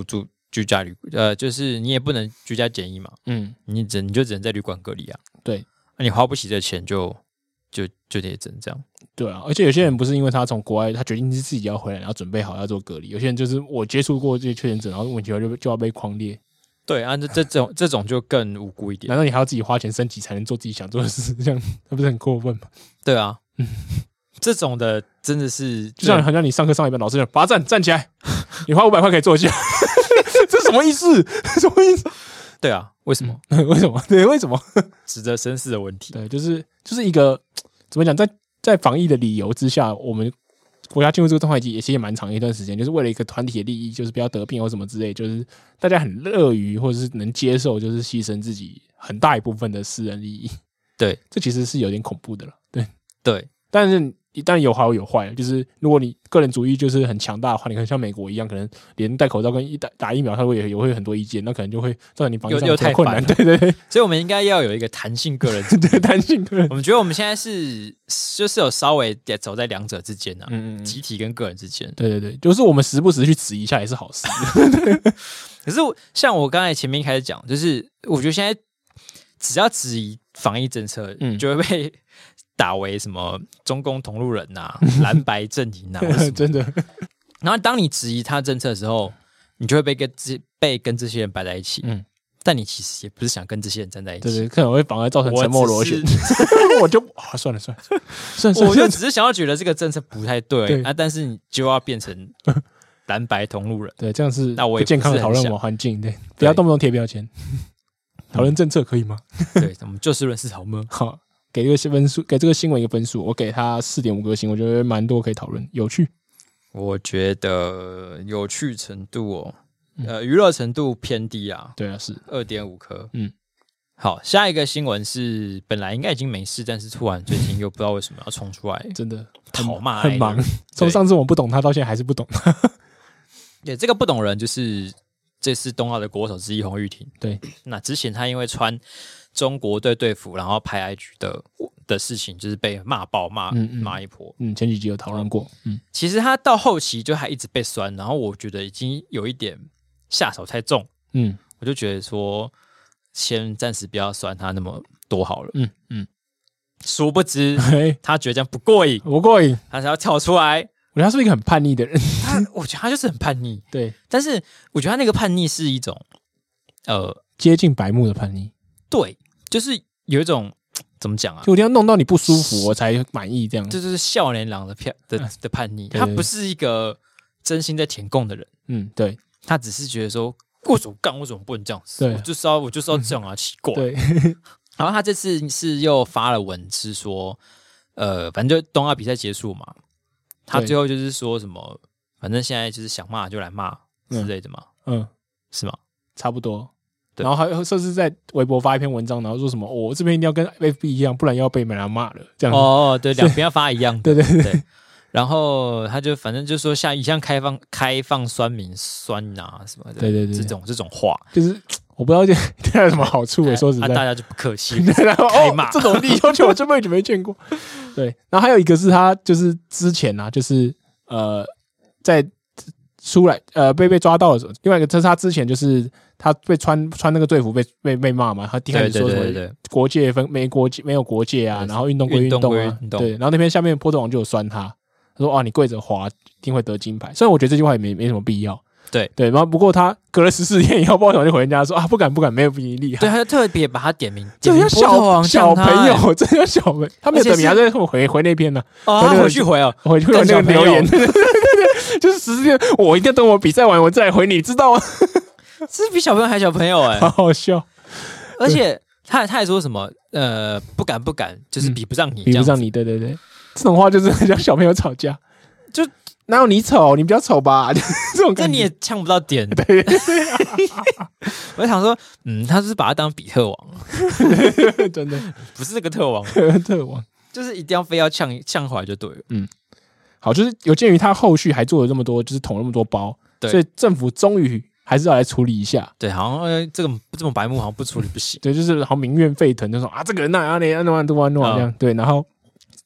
居家就是你也不能居家检疫嘛，你就只能在旅馆隔离啊。 对， 那你花不起这钱就得整这样。 对啊，而且有些人不是因为他从国外，他决定是自己要回来，然后准备好要做隔离。有些人就是我接触过这些确诊者，然后问题就要被匡列。对啊，这种就更无辜一点。 难道你还要自己花钱升级才能做自己想做的事？这样那不是很过分吗？对啊，这种的真的是就像好像你上课上一半，老师讲罚站起来，你花500块可以坐下，这什么意思？什么意思？ 对啊，为什么？ 为什么？对，为什么？ 值得深思的问题。 对，就是一个怎么讲，在防疫的理由之下，我们国家进入这个状态也其实蛮长一段时间，就是为了一个团体的利益，就是不要得病或什么之类，就是大家很乐于或者是能接受，就是牺牲自己很大一部分的私人利益。 对， 这其实是有点恐怖的了。 对， 但是当然有好有坏，就是如果你个人主义就是很强大的话，你可能像美国一样，可能连戴口罩跟打疫苗，它也会有很多意见，那可能就会造成你防疫上太困难。对， 所以我们应该要有一个弹性个人主义。 对，弹性个人。 我们觉得我们现在就是有稍微走在两者之间啊，集体跟个人之间。 对，就是我们时不时去质疑一下也是好事。 可是像我刚才前面开始讲，就是我觉得现在只要质疑防疫政策，就会被打为什么中共同路人啊、蓝白阵营啊， 真的。 然后当你质疑他政策的时候，你就会被跟这些人摆在一起。但你其实也不是想跟这些人站在一起， 对，可能会反而造成沉默螺旋。我就算了， 我就只是想要觉得这个政策不太对啊，但是你就要变成蓝白同路人， 对，这样是不健康的讨论环境，对，不要动不动贴标签。讨论政策可以吗？ 对，我们就事论事好吗？ 好。给这个分数，给这个新闻一个分数，我给他4.5颗星，我觉得蛮多可以讨论，有趣。 我觉得有趣程度娱乐程度偏低啊。 对啊，是 2.5颗。好，下一个新闻是本来应该已经没事，但是突然最近又不知道为什么要冲出来， 真的讨骂， 很忙。从上次我不懂他，到现在还是不懂他。 对，这个不懂人就是这次冬奥的国手之一洪玉婷。 对， 那之前他因为穿中国队服，然后拍 IG 的事情，就是被骂爆骂一波。 前几集有讨论过。 其实他到后期就还一直被酸，然后我觉得已经有一点下手太重。我就觉得说，先暂时不要酸他那么多好了。殊不知他觉得这样不过瘾，他才要跳出来。 我觉得他是一个很叛逆的人。 我觉得他就是很叛逆。 对， 但是我觉得他那个叛逆是一种接近白目的叛逆。 对。就是有一种怎么讲啊？ 就一定要弄到你不舒服，我才满意这样。 这就是少年郎的叛逆，他不是一个真心在填供的人。 对， 他只是觉得说，为什么不能这样子？我就是要这样啊，奇怪。 对。 然后他这次是又发了文，是说，反正就冬奥比赛结束嘛，他最后就是说什么，反正现在就是想骂就来骂之类的嘛。是吗？ 差不多。然后还甚至在微博发一篇文章，然后说什么我这边一定要跟 FB 一样，不然要被人家骂了。这样对，两边要发一样的。 对。 然后他就反正就说以向开放酸民酸啊什么的。 对， 这种话， 就是我不知道这有什么好处。说实在， 大家就不客气， 然后开骂这种要求我这辈子没见过。对，然后还有一个是他就是之前啊，就是在出来被抓到的时候，另外一个这是他之前就是他被穿那个队服被骂嘛，他一开始说什么国界没有国界啊，然后运动归运动啊，对，然后那边下面波特王就有酸他说你跪着滑一定会得金牌，虽然我觉得这句话也没什么必要。对，然后不过他隔了14天以后，波特王就回人家说不敢，没有比你厉害。 对，他就特别把他点名， 这叫小朋友，这叫小朋友，他没有点名，他在回那篇呢。 他回去回那个留言。就是14天，我一定要等我比赛完，我再来回你，知道吗？ 是比小朋友还小朋友好好笑。 而且他还说什么不敢，就是比不上你， 比不上你，对，这种话就是很像小朋友吵架，就哪有你丑，你比较丑吧？这种感觉， 这你也呛不到点。 对。 我想说，他是把他当比特王， 真的不是这个特王， 特王就是一定要非要呛回来就对了。 好，就是有鉴于他后续还做了这么多，就是捅了那么多包，所以政府终于还是要来处理一下。 对，好像这么白目，好像不处理不行。 对，就是好像民怨沸腾，就说这个人那样这样。对，然后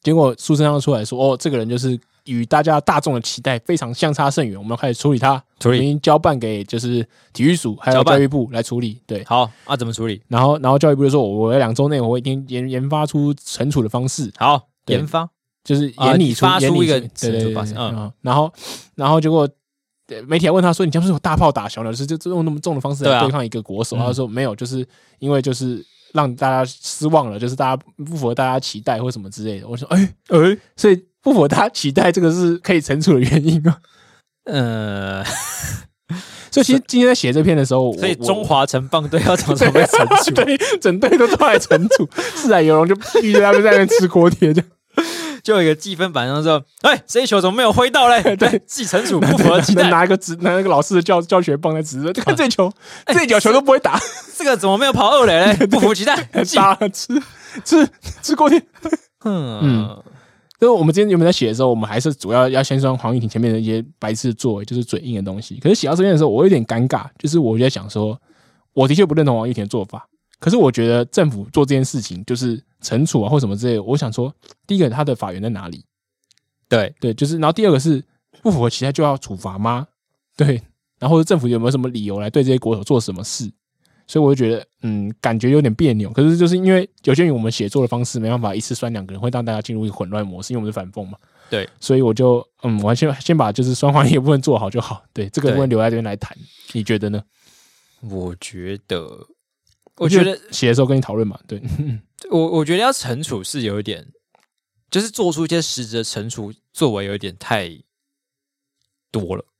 结果苏贞昌出来说，哦，这个人就是与大众的期待非常相差甚远，我们要开始处理他，我们已经交办给就是体育署还有教育部来处理。对， 好啊，怎么处理？ 然后教育部就说，我2周内我会一定研发出惩处的方式。 好，研发就是发出一个惩处方式。 然后结果媒体还问他说，你这样是有大炮打小鸟，就是用那么重的方式来对抗一个国手？他说没有，就是因为就是让大家失望了，就是大家不符合大家期待或什么之类的。我说，所以不符合大家期待，这个是可以惩处的原因吗？所以其实今天在写这篇的时候， 所以中华城棒队要常常被惩处， 对，整队都来惩处，自然有容就逼着他们在那边吃锅贴， 就有一个积分板上说，这一球怎么没有挥到嘞？对，自己惩处不符合期待， 拿那个老师的教学棒在指着，看这球，这一脚球都不会打， 这个怎么没有跑2垒嘞？不符合期待， 打吃锅贴。所以我们今天原本在写的时候，我们还是主要先说黄郁婷前面的一些白痴的作为，就是嘴硬的东西。可是写到这边的时候，我有点尴尬，就是我就在想说，我的确不认同黄郁婷的做法，可是我觉得政府做这件事情，就是惩处啊或什么之类的，我想说，第一个他的法源在哪里？对，就是然后第二个是不符合期待就要处罚吗？对，然后政府有没有什么理由来对这些国手做什么事？所以我就觉得，感觉有点别扭。可是就是因为有些我们写作的方式没办法一次酸2个人，会让大家进入一个混乱模式，因为我们是反讽嘛。对，所以我就我先把就是双黄页部分做好就好。对，这个部分留在这边来谈，你觉得呢？我觉得写的时候跟你讨论嘛。对， 我觉得要惩处是有一点，就是做出一些实质的惩处作为有一点太多了。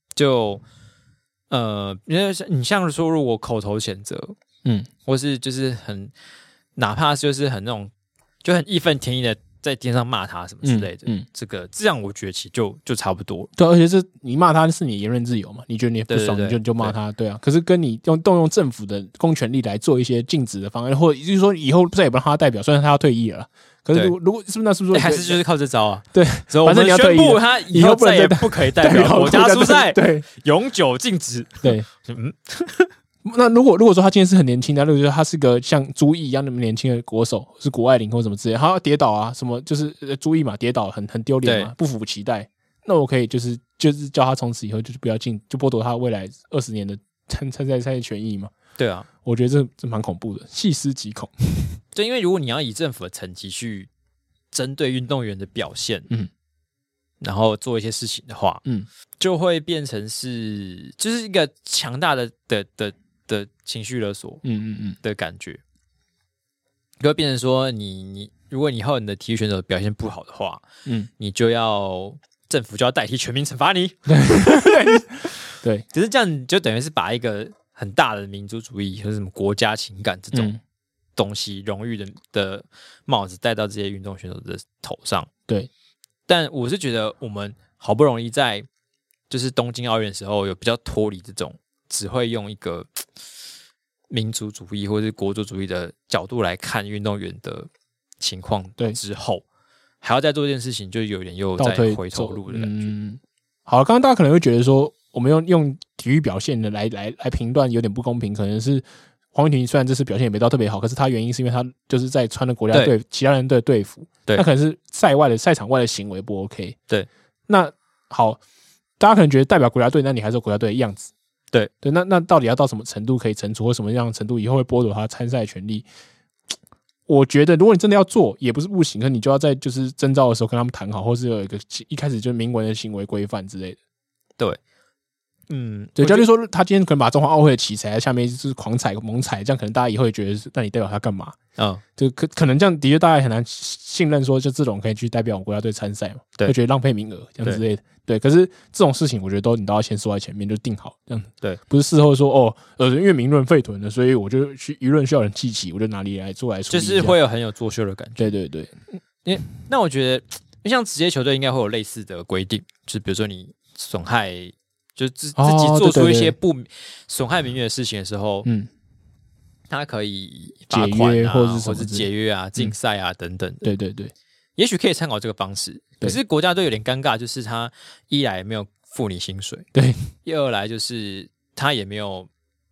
因为你像说，如果口头谴责，或是就是哪怕就是很那种，就很义愤填膺的在天上骂他什么之类的，这样我觉得其实就差不多。对，而且你骂他是你言论自由嘛，你觉得你不爽你就骂他，对啊。可是跟你动用政府的公权力来做一些禁止的方案，或者就是说以后再也不让他代表，虽然他要退役了。可是如果是不是说还是就是靠这招啊？ 对， 反正你要宣布他以后再也不可以代表国家出赛，对，永久禁止。对， 那如果说他今天是很年轻的，如果说他是个像朱毅一样那么年轻的国手，是谷爱凌或什么之类的，他要跌倒啊，什么就是朱毅嘛，跌倒很丢脸嘛，不符期待，那我可以就是叫他从此以后就是不要就剥夺他未来20年的参赛权益嘛。对啊，我觉得这蛮恐怖的，细思极恐。 对，因为如果你要以政府的层级去针对运动员的表现，然后做一些事情的话，就会变成就是一个强大的情绪勒索，的感觉，就会变成说你如果以后你的体育选手表现不好的话，你就要政府就要代替全民惩罚你，对，可是这样就等于是把一个很大的民族主义或者什么国家情感这种东西、荣誉的帽子戴到这些运动选手的头上。对，但我是觉得我们好不容易在就是东京奥运的时候有比较脱离这种只会用一个民族主义或者是国族主义的角度来看运动员的情况之后，还要再做这件事情，就有点又在回头路的感觉。 好，刚刚大家可能会觉得说，我们用体育表现的来评断有点不公平，可能是黄郁婷虽然这次表现也没到特别好，可是他原因是因为他就是在穿了国家队其他人队的队服，那可能是赛场外的行为不 OK。对，那好，大家可能觉得代表国家队，那你还是有国家队的样子。对，那到底要到什么程度可以惩处，或什么样的程度以后会剥夺他参赛的权利？我觉得如果你真的要做，也不是不行，可是你就要在就是征召的时候跟他们谈好，或是有一开始就明文的行为规范之类的。对。对，教练说他今天可能把中华奥会的旗材在下面就是狂踩猛踩，这样可能大家以后也觉得那你代表他干嘛？就可能这样的确大家很难信任说就这种可以去代表我们国家队参赛嘛，会觉得浪费名额这样之类的。对，可是这种事情我觉得你都要先说在前面就定好这样。对，不是事后说因为民论沸腾了，所以我就去舆论需要人记起，我就拿你来做来处理， 就是会有很有作秀的感觉。 对， 那我觉得像职业球队应该会有类似的规定，就是比如说你损害。就自己做出一些不损害名誉的事情的时候，他可以罚款啊，或者解约啊、禁赛啊等等的。对，也许可以参考这个方式。可是国家队有点尴尬，就是他一来没有付你薪水，对；二来就是他也没有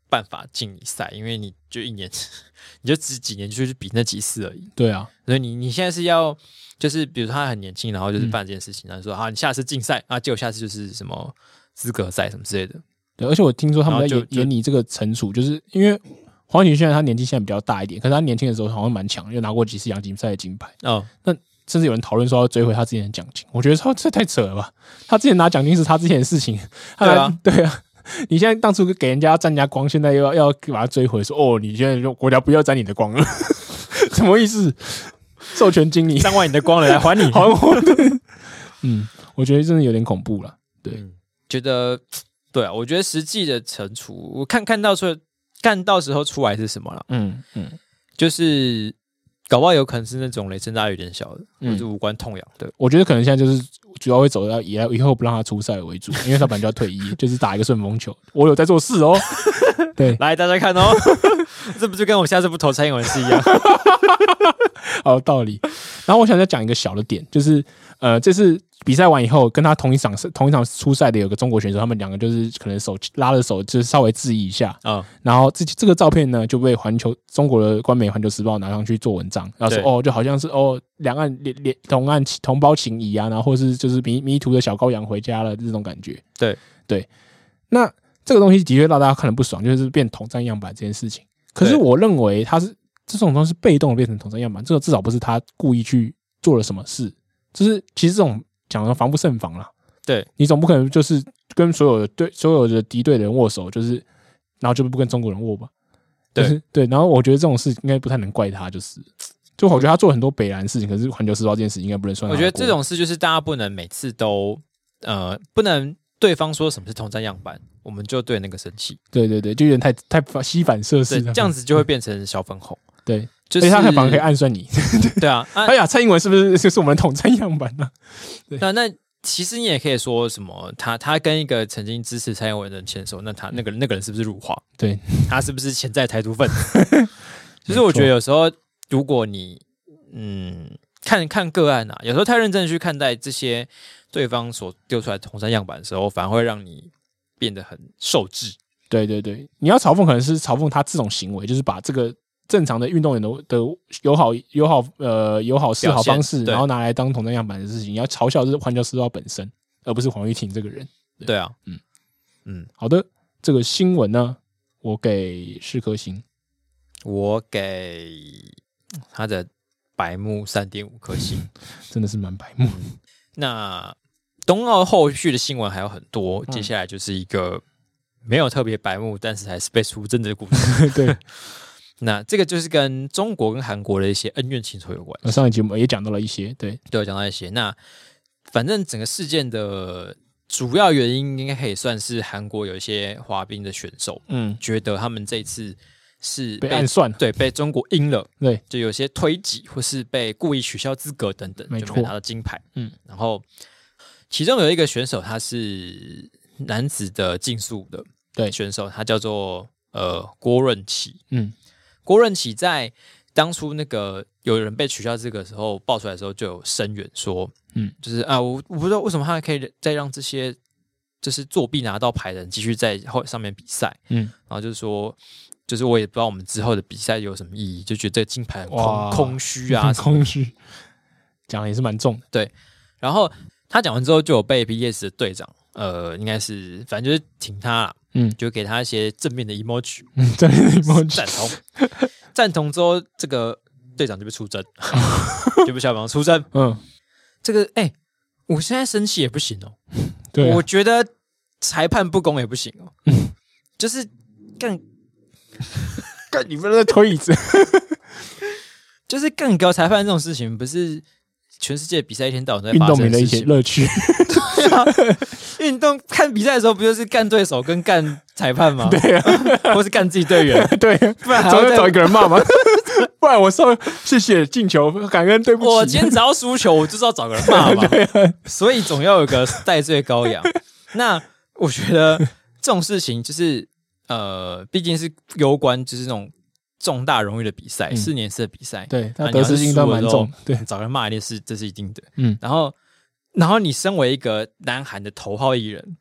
办法进你赛，因为你就一年，你就只几年就去比那几次而已。 对啊， 所以你现在是要，就是比如说他很年轻，然后就是办这件事情，然后说好，你下次竞赛啊，结果下次就是什么资格赛什么之类的。 对，而且我听说他们在演你这个惩处，就是因为黄启轩他年纪现在比较大一点，可是他年轻的时候好像蛮强，又拿过几次亚锦赛的金牌。哦，那甚至有人讨论说要追回他之前的奖金，我觉得这太扯了吧？他之前拿奖金是他之前的事情，对啊。你现在当初给人家沾人家光，现在又要把他追回，说哦，你现在国家不要沾你的光了，什么意思？授权经理沾完你的光了，来还你， 还我。我觉得真的有点恐怖了。对， 觉得对啊，我觉得实际的惩处，我看到时候出来是什么了？就是搞不好有可能是那种雷声大雨点小的，或者无关痛痒的。 我觉得可能现在就是主要会走到以后不让他出赛为主，因为他本来就要退役，就是打一个顺风球。我有在做事哦。对， 来大家看哦，这不就跟我下次不投蔡英文是一样？ 好有道理。然后我想再讲一个小的点，就是这次比赛完以后，跟他同一场出赛的有个中国选手，他们两个就是可能手拉着手，就是稍微致意一下然后这个照片呢就被中国的官媒《环球时报》拿上去做文章，然后说就好像是两岸同胞情谊啊，然后或是就是迷途的小羔羊回家了这种感觉。对，那这个东西的确让大家看得不爽，就是变统战样板这件事情。可是我认为他是这种东西是被动的变成统战样板，这个至少不是他故意去做了什么事，就是其实这种讲的防不胜防啦。 对， 你总不可能就是跟所有的敌对的人握手，就是然后就不跟中国人握吧？对，然后我觉得这种事应该不太能怪他，就我觉得他做很多北蓝的事情，可是《环球时报》这件事应该不能算。 我觉得这种事就是大家不能每次都不能对方说什么是统战样板，我们就对那个生气。 对，就有点太吸反射式， 这样子就会变成小粉红。 对，就是他反而可以暗算你。 对啊， 哎呀，蔡英文是不是就是我们的统战样板呢？ 那其实你也可以说什么，他跟一个曾经支持蔡英文的人牵手，那他那个人是不是辱华？ 对， 他是不是潜在台独分子？其实我觉得有时候，如果你看个案啊，有时候太认真的去看待这些对方所丢出来的统战样板的时候，反而会让你变得很受制。 对，你要嘲讽可能是嘲讽他这种行为，就是把这个正常的运动员的友好示好方式，然后拿来当统战样板的事情，你要嘲笑是环球时报本身，而不是黄玉婷这个人。 对啊， 好的，这个新闻呢，我给4颗星， 我给他的白目3.5颗星， 真的是蛮白目。 那冬奥后续的新闻还有很多，接下来就是一个没有特别白目，但是还是被出征的故事。 对。 那这个就是跟中国跟韩国的一些恩怨情仇有关。 上一集我们也讲到了一些，对， 有讲到一些。那反正整个事件的主要原因应该可以算是韩国有一些滑冰的选手，觉得他们这一次是被暗算， 对，被中国阴了， 对， 就有些推挤或是被故意取消资格等等，就没拿到金牌。然后其中有一个选手，他是男子的竞速的选手，他叫做郭润琪，郭润琪在当初那个有人被取消这个时候爆出来的时候，就有声援说，就是我不知道为什么他可以再让这些就是作弊拿到牌的人继续在上面比赛，然后就是说，就是我也不知道我们之后的比赛有什么意义，就觉得这个金牌很空虚啊， 空虚，讲的也是蛮重的， 对。然后他讲完之后，就有被 BTS 的队长，应该是反正就是挺他啦。就给他一些正面的 emoji， 正面的 emoji 赞同之后，这个队长就被出征，就被小朋友出征。这个我现在生气也不行哦，对，我觉得裁判不公也不行哦，就是干你们在推椅子， 就是干搞裁判这种事情，不是全世界比赛一天到晚在发生运动的一些乐趣。 运动看比赛的时候，不就是干对手跟干裁判吗？ 对啊， 或是干自己队员？ 对，不然还要找一个人骂吗？不然我说谢谢进球，感恩对不起。 我今天只要输球，我就是要找个人骂嘛。对啊，所以总要有个代罪羔羊。那我觉得这种事情就是毕竟是攸关就是那种重大荣誉的比赛，4年次的比赛， 对，他得失心都蛮重，对， 找人骂一定这是一定的。然后你身为一个南韩的头号艺人，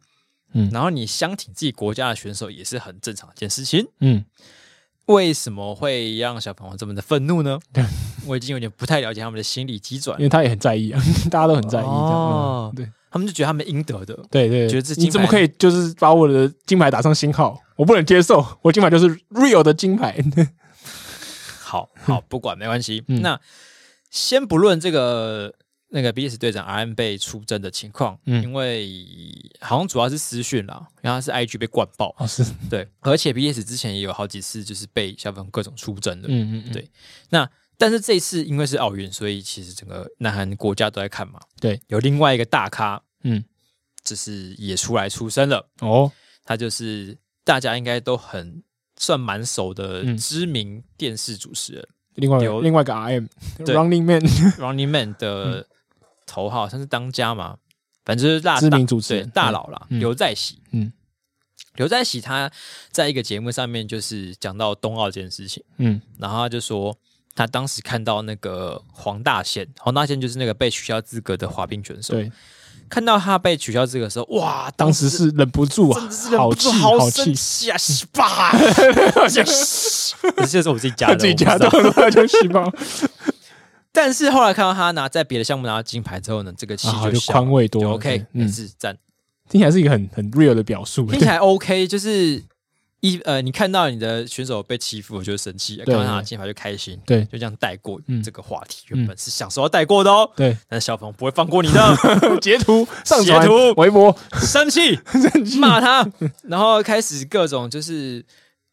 然后你相挺自己国家的选手也是很正常的一件事情。为什么会让小朋友这么的愤怒呢？我已经有点不太了解他们的心理机转， 因为他也很在意啊，大家都很在意。对， 他们就觉得他们应得的。 对， 觉得你怎么可以就是把我的金牌打上星号？我不能接受，我金牌就是 real 的金牌。 好，不管没关系。那先不论这个那个 BTS 队长 RM 被出征的情况，因为好像主要是私讯啦，然后他是 IG 被灌爆， 是对，而且 BTS 之前也有好几次就是被小粉各种出征的，对。那但是这一次因为是奥运，所以其实整个南韩国家都在看嘛， 对， 有另外一个大咖，就是也出来出声了哦，他就是大家应该都算蛮熟的知名电视主持人， 另外一个 RM Running Man 的头号，像是当家嘛，反正就是知名主持人大佬啦，刘在熙。刘在熙他在一个节目上面就是讲到冬奥这件事情，然后他就说他当时看到那个黄大宪就是那个被取消资格的滑冰选手，对，看到他被取消资格的时候，哇， 当时是忍不住啊， 真的是忍不住，好生气啊，西巴，这就是我自己加的， 就西巴。 但是后来看到他在别的项目拿到金牌之后呢，这个气就宽慰多了， OK， 也是赞。 听起来是一个很 real 的表述， 听起来 OK， 就是你看到你的选手被欺负，我就生气；看到他的金牌就开心，对，就这样带过这个话题。原本是想说要带过的哦，对，但是小粉不会放过你的， 截图上传微博， 生气骂他，然后开始各种就是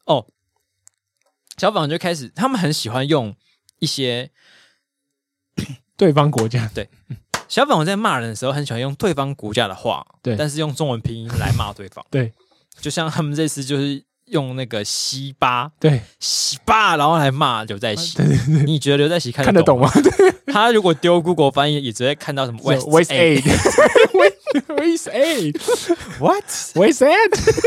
小粉就开始，他们很喜欢用一些对方国家， 对。小粉红在骂人的时候很喜欢用对方国家的话，对，但是用中文拼音来骂对方，对，就像他们这次就是用那个西巴，对，西巴，然后来骂刘在熙。对，你觉得刘在熙看得懂吗？他如果丢 Google 翻译，也只会看到什么 West Aid，West Aid，What？West Aid？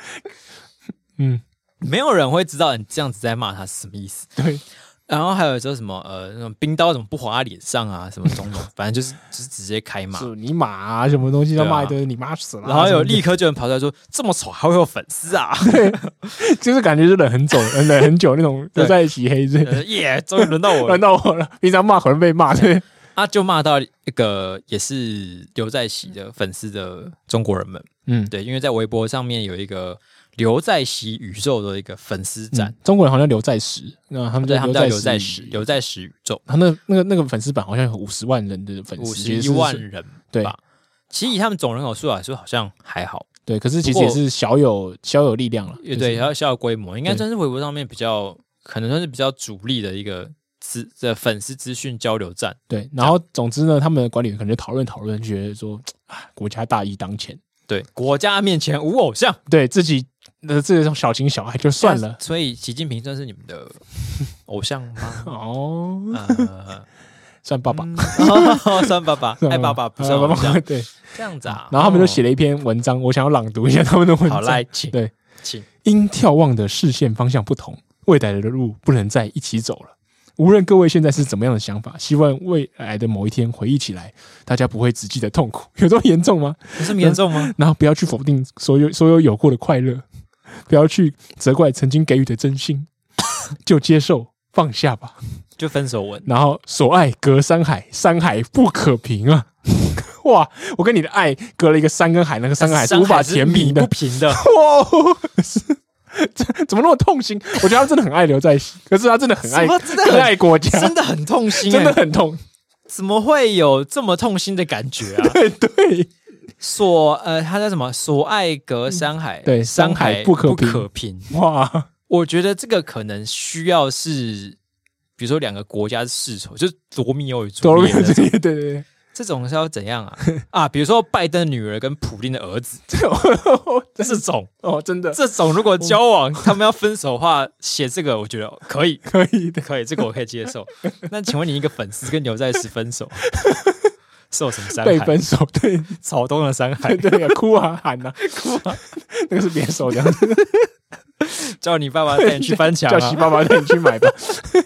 没有人会知道你这样子在骂他是什么意思。对。然后还有说什么那种冰刀怎么不划他脸上啊，什么种种，反正就是直接开骂， 你妈啊，什么东西要骂一堆，你妈死了。 然后立刻就有人跑出来说，这么丑还会有粉丝啊？ 对，就是感觉是忍很久那种都在一起黑罪。 耶，终于轮到我了，平常骂可能被骂，对。 就骂到一个也是刘在熙的粉丝的中国人们，对，因为在微博上面有一个刘在熙宇宙的一个粉丝站， 中国人好像刘在石，那他们叫刘在石宇宙， 他那个粉丝版好像有50万人的粉丝 ，51万人对吧？其实以他们总人口数来说，好像还好， 对，可是其实也是小有力量了， 对，也要小有规模，应该算是微博上面可能算是比较主力的一个粉丝资讯交流站，对。 然后总之呢，他们的管理员可能讨论，觉得说国家大义当前， 对，国家面前无偶像， 对自己的这种小情小爱就算了。 所以习近平算是你们的偶像吗？ 算爸爸， 算爸爸，爱爸爸不算偶像，对，这样子啊。 然后他们就写了一篇文章，我想要朗读一下他们的文章。 好，来，请。 因眺望的视线方向不同，未来的路不能再一起走了。无论各位现在是怎么样的想法，希望未来的某一天回忆起来，大家不会只记得痛苦。有这么严重吗？ 有这么严重吗？ 然后不要去否定所有过的快乐，不要去责怪曾经给予的真心，就接受放下吧， 就分手文。 然后所爱隔山海，山海不可平啊！哇，我跟你的爱隔了一个山跟海，那个山跟海是无法填平的， 不平的。 哇！怎么那么痛心？我觉得他真的很爱刘在熙，可是他真的很爱国家， 真的很痛心， 真的很痛。 怎么会有这么痛心的感觉啊？ 对， 他叫什么？所爱隔山海， 对，山海不可平。 哇，我觉得这个可能需要是，比如说两个国家世仇，就是罗密欧与朱丽叶， 对。 这种是要怎样啊？比如说拜登女儿跟普丁的儿子，这种真的， 这种如果交往，他们要分手的话，写这个我觉得可以的，这个我可以接受。那请问你一个粉丝跟刘在石分手，受什么伤害？ 被分手，对， 草东的伤害， 对，哭啊喊啊，哭啊，那个是别手这样子。 叫你爸爸带你去翻墙， 叫习爸爸带你去买吧。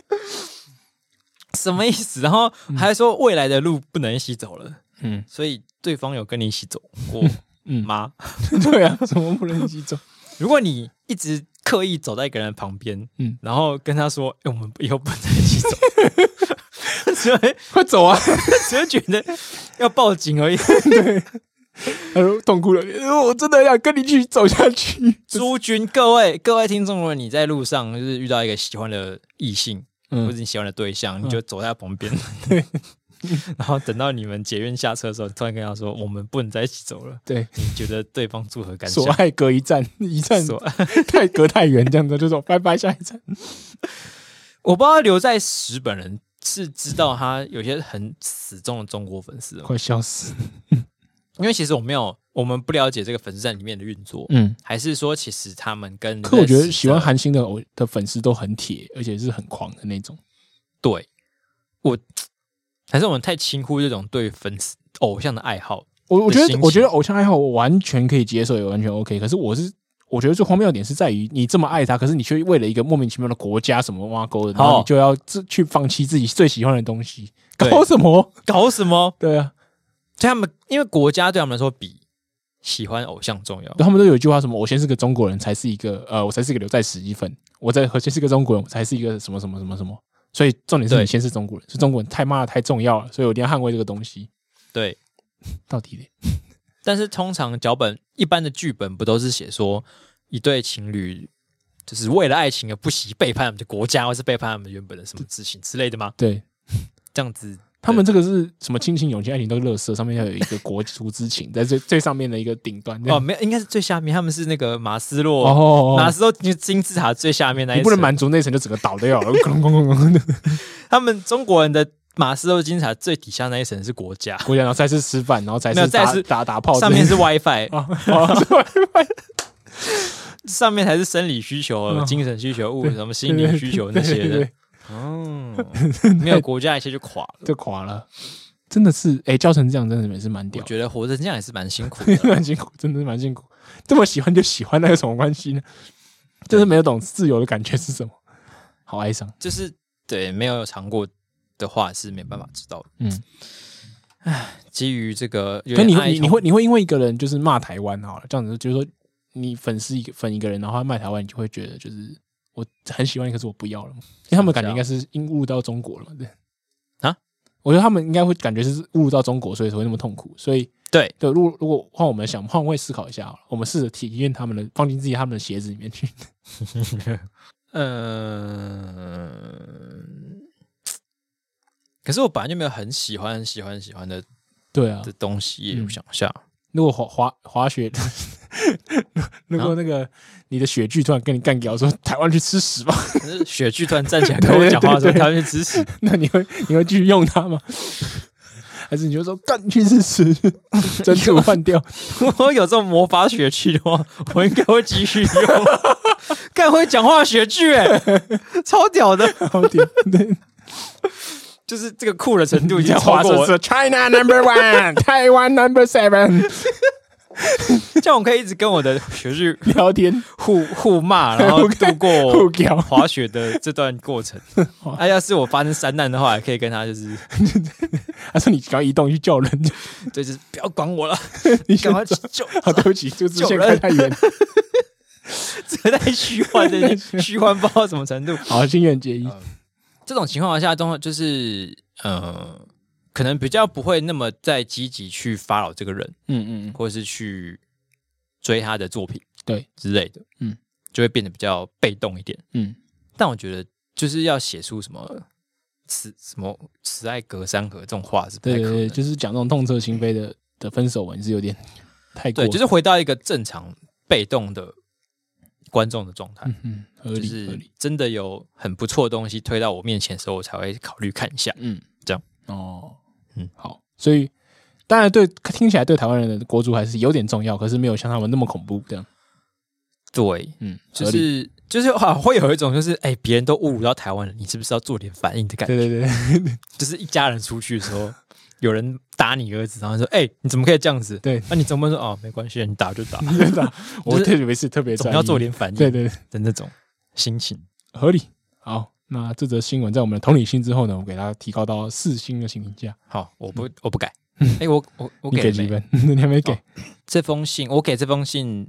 什么意思？然后还说未来的路不能一起走了，所以对方有跟你一起走过吗？ 对啊，怎么不能一起走？ 如果你一直刻意走在一个人旁边，然后跟他说：“我们以后不能在一起走。”只会快走啊！ 只会觉得要报警而已。 对，他说痛哭了，我真的要跟你继续走下去。 诸君，各位听众，如果你在路上就是遇到一个喜欢的异性，或者你喜欢的对象，你就走在他旁边，对。然后等到你们捷运下车的时候，突然跟他说：“我们不能在一起走了。”对，你觉得对方作何感想？ 所爱隔一站，一站太隔太远，这样子就说拜拜，下一站。 我不知道留在石本人是知道他有些很死忠的中国粉丝， 快笑死。 因为其实我们不了解这个粉丝站里面的运作，还是说其实他们跟可我觉得喜欢韩星的粉丝都很铁，而且是很狂的那种。 对，还是我们太轻忽这种对粉丝偶像的爱好。我觉得偶像爱好我完全可以接受，也完全 OK。可是我觉得最荒谬的点是在于你这么爱他，可是你却为了一个莫名其妙的国家什么挖沟的，然后你就要去放弃自己最喜欢的东西，搞什么？对啊， 他们因为国家对他们来说比喜欢偶像重要。 他们都有一句话什么：“我先是个中国人，才是一个我才是一个留在史一份；我先是个中国人，我才是一个什么什么什么什么。”所以重点是你先是中国人，是中国人太骂的太重要了，所以我一定要捍卫这个东西。 对， 到底嘞？ 但是通常脚本一般的剧本不都是写说一对情侣就是为了爱情而不惜背叛他们的国家，或是背叛他们原本的什么事情之类的吗？ 对， 这样子。 他们这个是什么亲情、友情、爱情都是垃圾，上面要有一个国族之情，在最上面的一个顶端。 没有，应该是最下面。他们是那个马斯洛金字塔最下面那一层， 你不能满足那一层就整个倒掉了。 他们中国人的马斯洛金字塔最底下那一层是国家， 然后再是吃饭，然后再是打炮， 上面是 WiFi， 是 WiFi， 上面才是生理需求、精神需求、什么心理需求那些的。没有国家一切就垮了，真的是教成这样，真的也是蛮屌。 我觉得活成这样也是蛮辛苦的， 蛮辛苦，真的是蛮辛苦。这么喜欢就喜欢，那有什么关系呢？就是没有懂自由的感觉是什么，好哀伤。 就是对没有尝过的话是没办法知道的。基于这个， 可你会因为一个人就是骂台湾好了，这样子就是说你粉一个人，然后他骂台湾，你就会觉得就是我很喜欢你，可是我不要了，因为他们感觉应该是误入到中国了嘛，对啊，我觉得他们应该会感觉是误入到中国，所以才会那么痛苦。所以对，如果换我们想，换位思考一下好了，我们试着体验他们的，放进他们的鞋子里面去。 可是我本来就没有很喜欢的， 对啊的东西。我想一下， 如果滑雪，如果那个你的雪具突然跟你干掉说台湾去吃屎吧， 雪具突然站起来跟我讲话说台湾去吃屎， 那你会继续用它吗？还是你就说干去吃屎，真的换掉？ 我有这种魔法雪具的话，我应该会继续用。干会讲话的雪具，超屌的， 超屌，对。 就是这个酷的程度已经超过我。 China No.1， 台湾 No.7。 这样我可以一直跟我的学具聊天、 互骂，然后度过滑雪的这段过程。要是我发生山难的话，也可以跟他就是， 他说你赶快移动去救人， 对，就是不要管我了， 你赶快救。 好，对不起，这个支线开太远。 这个太虚幻的，虚幻不知道什么程度。 好，心愿结义。 这种情况下，就是可能比较不会那么再积极去发扰这个人，或者是去追他的作品，对之类的，就会变得比较被动一点，但我觉得就是要写出什么慈爱隔山河这种话是不太可能， 对，就是讲那种痛彻心扉的分手文是有点太过， 对，就是回到一个正常被动的观众的状态，就是真的有很不错的东西推到我面前的时候，我才会考虑看一下，这样好，所以当然听起来对台湾人的国族还是有点重要，可是没有像他们那么恐怖这样。 对，就是会有一种就是别人都侮辱到台湾人，你是不是要做点反应的感觉？对，就是一家人出去的时候，有人打你儿子，然后说你怎么可以这样子？对，那你怎么说没关系，你打就打， 我特别总要做点反应，对的那种心情， 合理。好，那这则新闻在我们的同理心之后呢，我给它提高到4星的评价。 好，我不改。 我给几分？你还没给、 这封信，我给这封信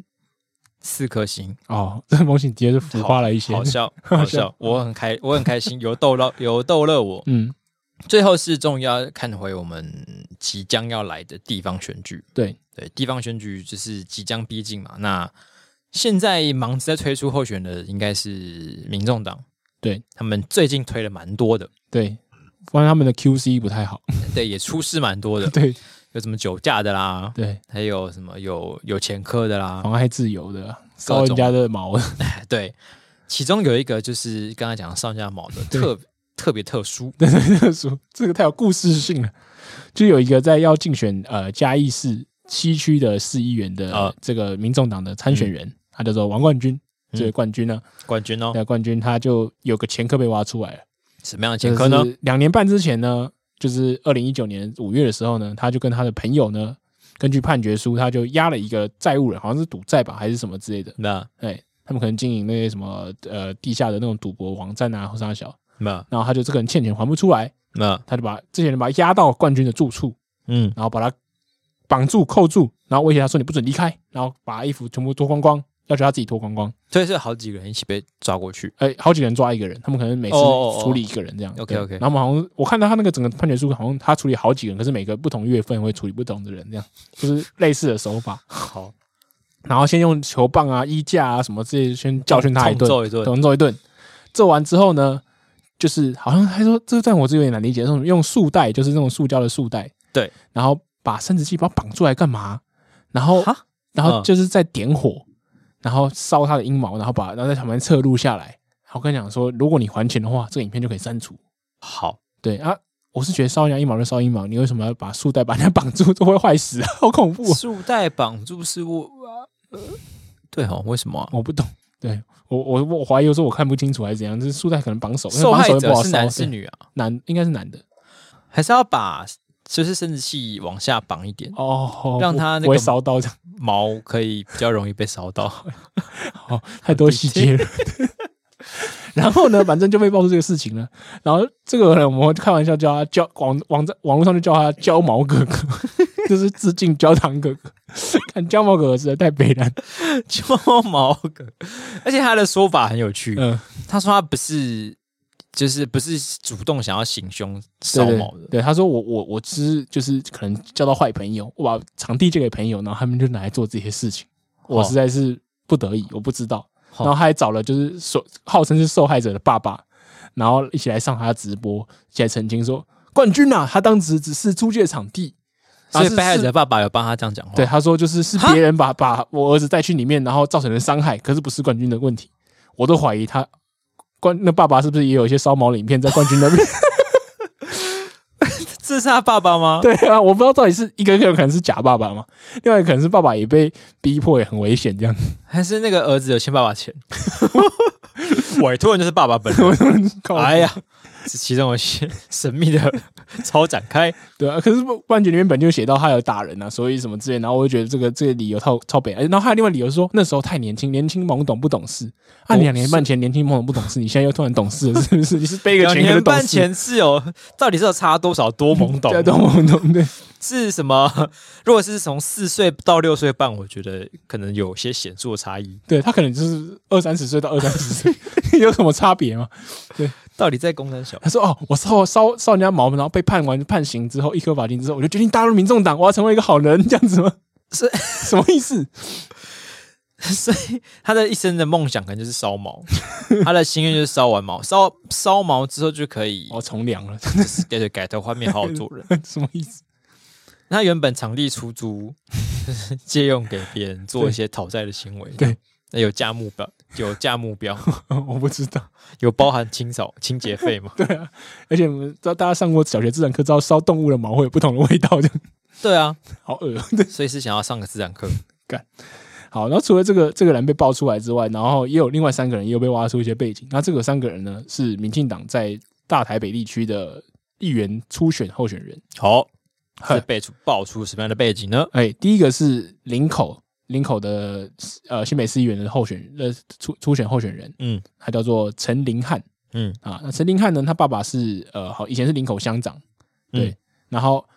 4颗星。 这封信的确是浮夸了一些， 好笑，我很开心，有逗乐我。最后是终于要看回我们即将要来的地方选举。对，地方选举就是即将逼近嘛。那现在忙着在推出候选的应该是民众党，对他们最近推了蛮多的，对，发现他们的 QC 不太好，对，也出事蛮多的，对，有什么酒驾的啦，对，还有什么有前科的啦，妨碍自由的，烧人家的毛的，对，其中有一个就是刚才讲烧人家毛的特别特殊，对，特殊，这个太有故事性了。就有一个在要竞选嘉义市西区的市议员的这个民众党的参选人，他叫做王冠军。这位冠军呢，冠军他就有个前科被挖出来了。什么样的前科呢？2年半之前呢，就是2019年5月的时候呢，他就跟他的朋友呢，根据判决书，他就押了一个债务人，好像是赌债吧，还是什么之类的。那他们可能经营那些什么地下的那种赌博网站啊，或啥小。然后他就这个人欠钱还不出来，他就把这些人把他押到冠军的住处，然后把他绑住扣住，然后威胁他说你不准离开，然后把衣服全部脱光光，要求他自己脱光光。所以是好几个人一起被抓过去，好几个人抓一个人，他们可能每次处理一个人这样。OK。然后好像我看到他那个整个判决书，好像他处理好几个人，可是每个不同月份会处理不同的人，这样就是类似的手法。好，然后先用球棒啊、衣架啊什么这些先教训他一顿，揍一顿。揍完之后呢？就是好像他说这段我是有点难理解，用束带，就是那种塑胶的束带，对，然后把生殖器把它绑出来干嘛？然后就是在点火，然后烧他的阴毛，然后在旁边侧录下来。我跟你讲说，如果你还钱的话，这个影片就可以删除。好，对啊，我是觉得烧人家阴毛就烧阴毛，你为什么要把束带把人家绑住？这会坏死，好恐怖！束带绑住是对哦，为什么我不懂？对。我怀疑有时候我看不清楚还是怎样，就是束带可能绑手，受害者是男是女啊？应该是男的，还是要把就是生殖器往下绑一点让他那个烧到毛可以比较容易被烧到。好，太多细节了。然后呢，反正就被爆出这个事情了。然后这个人我们开玩笑叫他网络上就叫他焦毛哥哥，就是致敬焦糖哥哥。看焦毛哥哥实在太悲然，焦毛哥，而且他的说法很有趣。他说他不是主动想要行凶烧毛的。对，他说我就是可能交到坏朋友，我把场地借给朋友，然后他们就拿来做这些事情。我实在是不得已，我不知道。然后他还找了就是号称是受害者的爸爸，然后一起来上他的直播，一起来澄清说冠军啊，他当时只是租借场地。所以被害者的爸爸有帮他这样讲话。对，他说就是别人把我儿子带去里面，然后造成了伤害，可是不是冠军的问题。我都怀疑那爸爸是不是也有一些烧毛的影片在冠军那边？这是他爸爸吗？对啊，我不知道到底是一个可能是假爸爸嘛，另外一个可能是爸爸也被逼迫，也很危险这样。还是那个儿子有欠爸爸钱？委托人就是爸爸本人。哎呀，是其中有些神秘的超展开。对啊，可是判决里面本就写到他有打人啊，所以什么之类，然后我就觉得这个理由超北。然后还有另外理由是说那时候太年轻懵懂不懂事。2年半前年轻懵懂不懂事，你现在又突然懂事了，是不是？你是背个前科的懂事？2年半前是到底是有差多少多懵懂？多懵懂对。是什么？如果是从4岁到6岁半，我觉得可能有些显著的差异。对，他可能就是20-30岁到20-30岁，有什么差别吗？对，到底在公三小？他说我烧人家毛，然后被判刑之后，一颗罚金之后，我就决定加入民众党，我要成为一个好人，这样子吗？是什么意思？所以他的一生的梦想可能就是烧毛，他的心愿就是烧完毛，烧毛之后就可以从良了，对，改头换面，好好做人。什么意思？他原本场地出租，借用给别人做一些讨债的行为。对，有价目标，我不知道有包含清洁费吗？对啊，而且大家上过小学自然课，知道烧动物的毛会有不同的味道，这样。对啊，好恶，所以是想要上个自然课。干好，然后除了这个人被爆出来之外，然后也有另外3个人也有被挖出一些背景。那这个3个人呢，是民进党在大台北地区的议员初选候选人。好。是爆出什么样的背景呢？第一个是林口的新北市议员的初选候选人，他叫做陈林汉，那陈林汉呢，他爸爸是以前是林口乡长，对，然后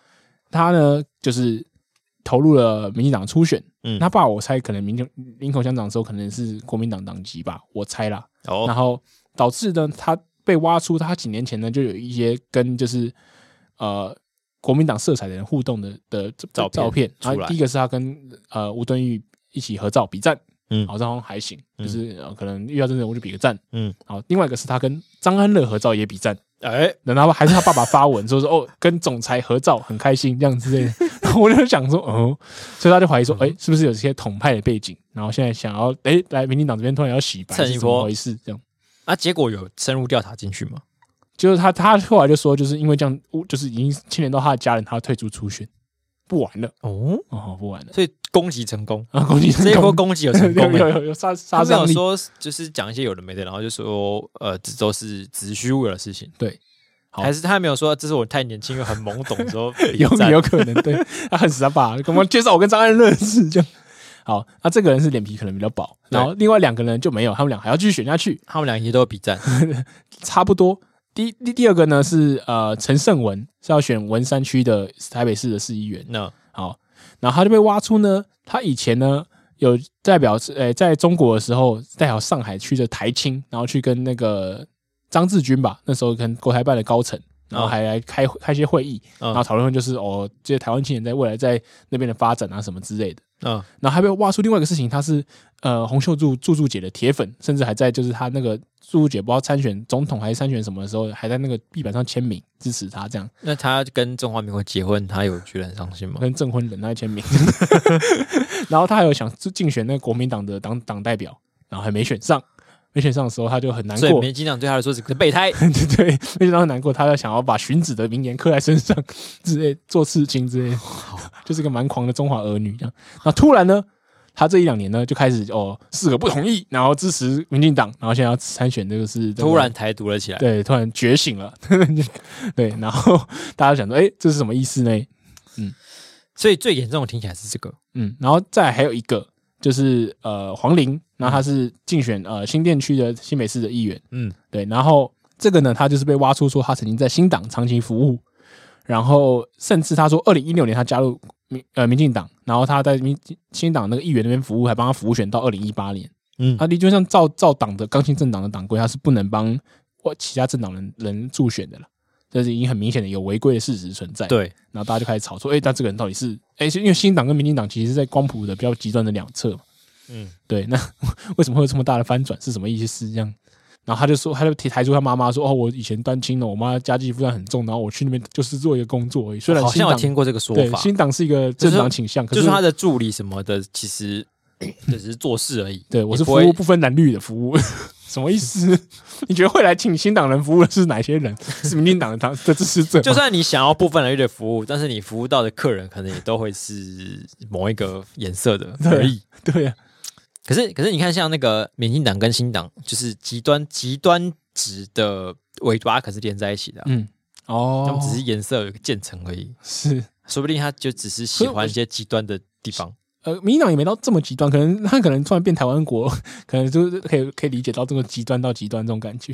他呢就是投入了民进党初选，他爸我猜可能林口乡长的时候可能是国民党党籍吧，我猜啦。然后导致呢他被挖出他几年前呢就有一些跟就是国民党色彩的人互动的照片，然后第一个是他跟吴敦义一起合照比赞，好像还行，就是可能遇到这种人物就比个赞，好，另外一个是他跟张安乐合照也比赞，然后还是他爸爸发文说跟总裁合照很开心这样之类的，然后我就想说所以他就怀疑说是不是有这些统派的背景，然后现在想要来民进党这边突然要洗白是怎么回事这样， 结果有深入调查进去吗？ 就是他后来就说，就是因为这样，就是已经牵连到他的家人，他要退出初选，不玩了。不玩了。 所以攻击成功啊！攻击成功， 这一波攻击有成功， 有杀伤力。 说就是讲一些有的没的，然后就说这都是子虚乌有的事情。 对， 还是他没有说这是我太年轻又很懵懂的时候有可能对，他恨死他爸，跟我介绍我跟张安认识这样。好，那这个人是脸皮可能比较薄，然后另外2个人就没有，他们俩还要继续选下去， 他们俩也都有比战， 差不多。第二个呢是陈胜文，是要选文山区的台北市的市议员。好，然后他就被挖出呢，他以前呢有代表在中国的时候代表上海去的台青，然后去跟那个张志军吧，那时候跟国台办的高层，然后还来开一些会议，然后讨论就是这些台湾青年在未来在那边的发展啊什么之类的。然后还被挖出另外一个事情，他是洪秀柱姐的铁粉，甚至还在就是他那个柱姐不知道参选总统还是参选什么的时候，还在那个壁板上签名支持他这样。 那他跟中华民国结婚，他有觉得很伤心吗？ 跟证婚人他签名，然后他还有想竞选那个国民党的党代表，然后还没选上。没选上的时候，他就很难过。 所以民进党对他来说是个备胎。 对，没想到很难过，他想要把荀子的名言刻在身上之类，做刺青之类的，就是个蛮狂的中华儿女这样。那突然呢，他这1-2年呢就开始4个不同意，然后支持民进党，然后现在要参选，这个是突然台独了起来。 对，突然觉醒了。对，然后大家想说，这是什么意思呢？ 所以最严重的听起来是这个。 然后再来还有一个。就是黄玲，然后他是竞选新店区的新北市的议员，对，然后这个呢，他就是被挖出说他曾经在新党长期服务，然后甚至他说2016年他加入民进党，然后他在新党那个议员那边服务，还帮他服务选到2018年，他的确像照党的刚性政党的党规，他是不能帮其他政党人助选的了。这是已经很明显的有违规的事实存在， 对， 然后大家就开始吵说，那这个人到底是，因为新党跟民进党其实是在光谱的比较极端的两侧嘛，对，那为什么会有这么大的翻转？是什么意思？这样，然后他就抬出他妈妈说，我以前单亲了，我妈家计负担很重，然后我去那边就是做一个工作而已。虽然好像有听过这个说法， 对，新党是一个政党倾向， 就是他的助理什么的，其实只是做事而已。 对，我是服务不分蓝绿的服务。什么意思？你觉得会来请新党人服务的是哪些人？是民进党的支持者？ 就算你想要部分蓝绿的服务，但是你服务到的客人可能也都会是某一个颜色的而已。 对啊。 可是你看，像那个民进党跟新党，就是极端值的尾巴，可是连在一起的。他们只是颜色有一个渐层而已。 是， 说不定他就只是喜欢一些极端的地方。 民进党也没到这么极端，他可能突然变台湾国，可能就是可以理解到这个极端到极端这种感觉。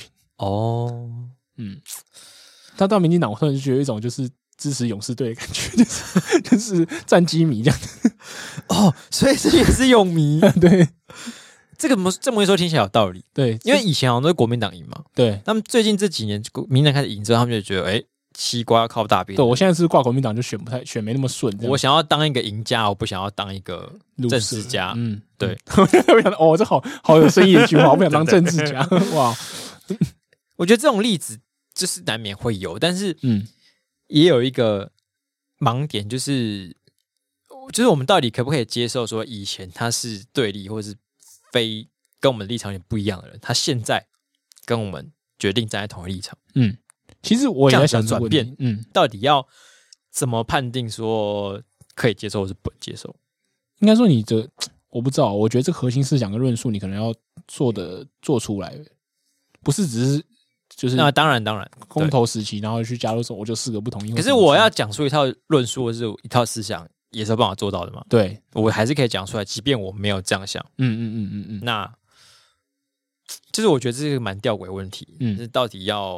他到民进党，我突然就觉得有一种就是支持勇士队的感觉，就是战机迷这样。 所以这也是勇迷。 对， 这么一说听起来有道理。 对， 因为以前好像都是国民党赢嘛。 对， 他们最近这几年民进党开始赢之后，他们就觉得西瓜要靠大饼。 对，我现在是挂国民党就选没那么顺。 我想要当一个赢家，我不想要当一个政治家。对。 我想这好有深意的一句话，我不想当政治家。哇， 我觉得这种例子就是难免会有，但是也有一个盲点，就是我们到底可不可以接受说以前他是对立或是非跟我们的立场也不一样的人，他现在跟我们决定站在同一立场。 其实我也在想转变，到底要怎么判定说可以接受或是不能接受？ 应该说我不知道，我觉得这个核心思想跟论述，你可能要做出来，不是只是就是那当然公投时期，然后去加入说我就4个不同意。 可是我要讲出一套论述或是一套思想，也是有办法做到的嘛？ 对， 我还是可以讲出来，即便我没有这样想。那就是我觉得这是一个蛮吊诡的问题，就是到底要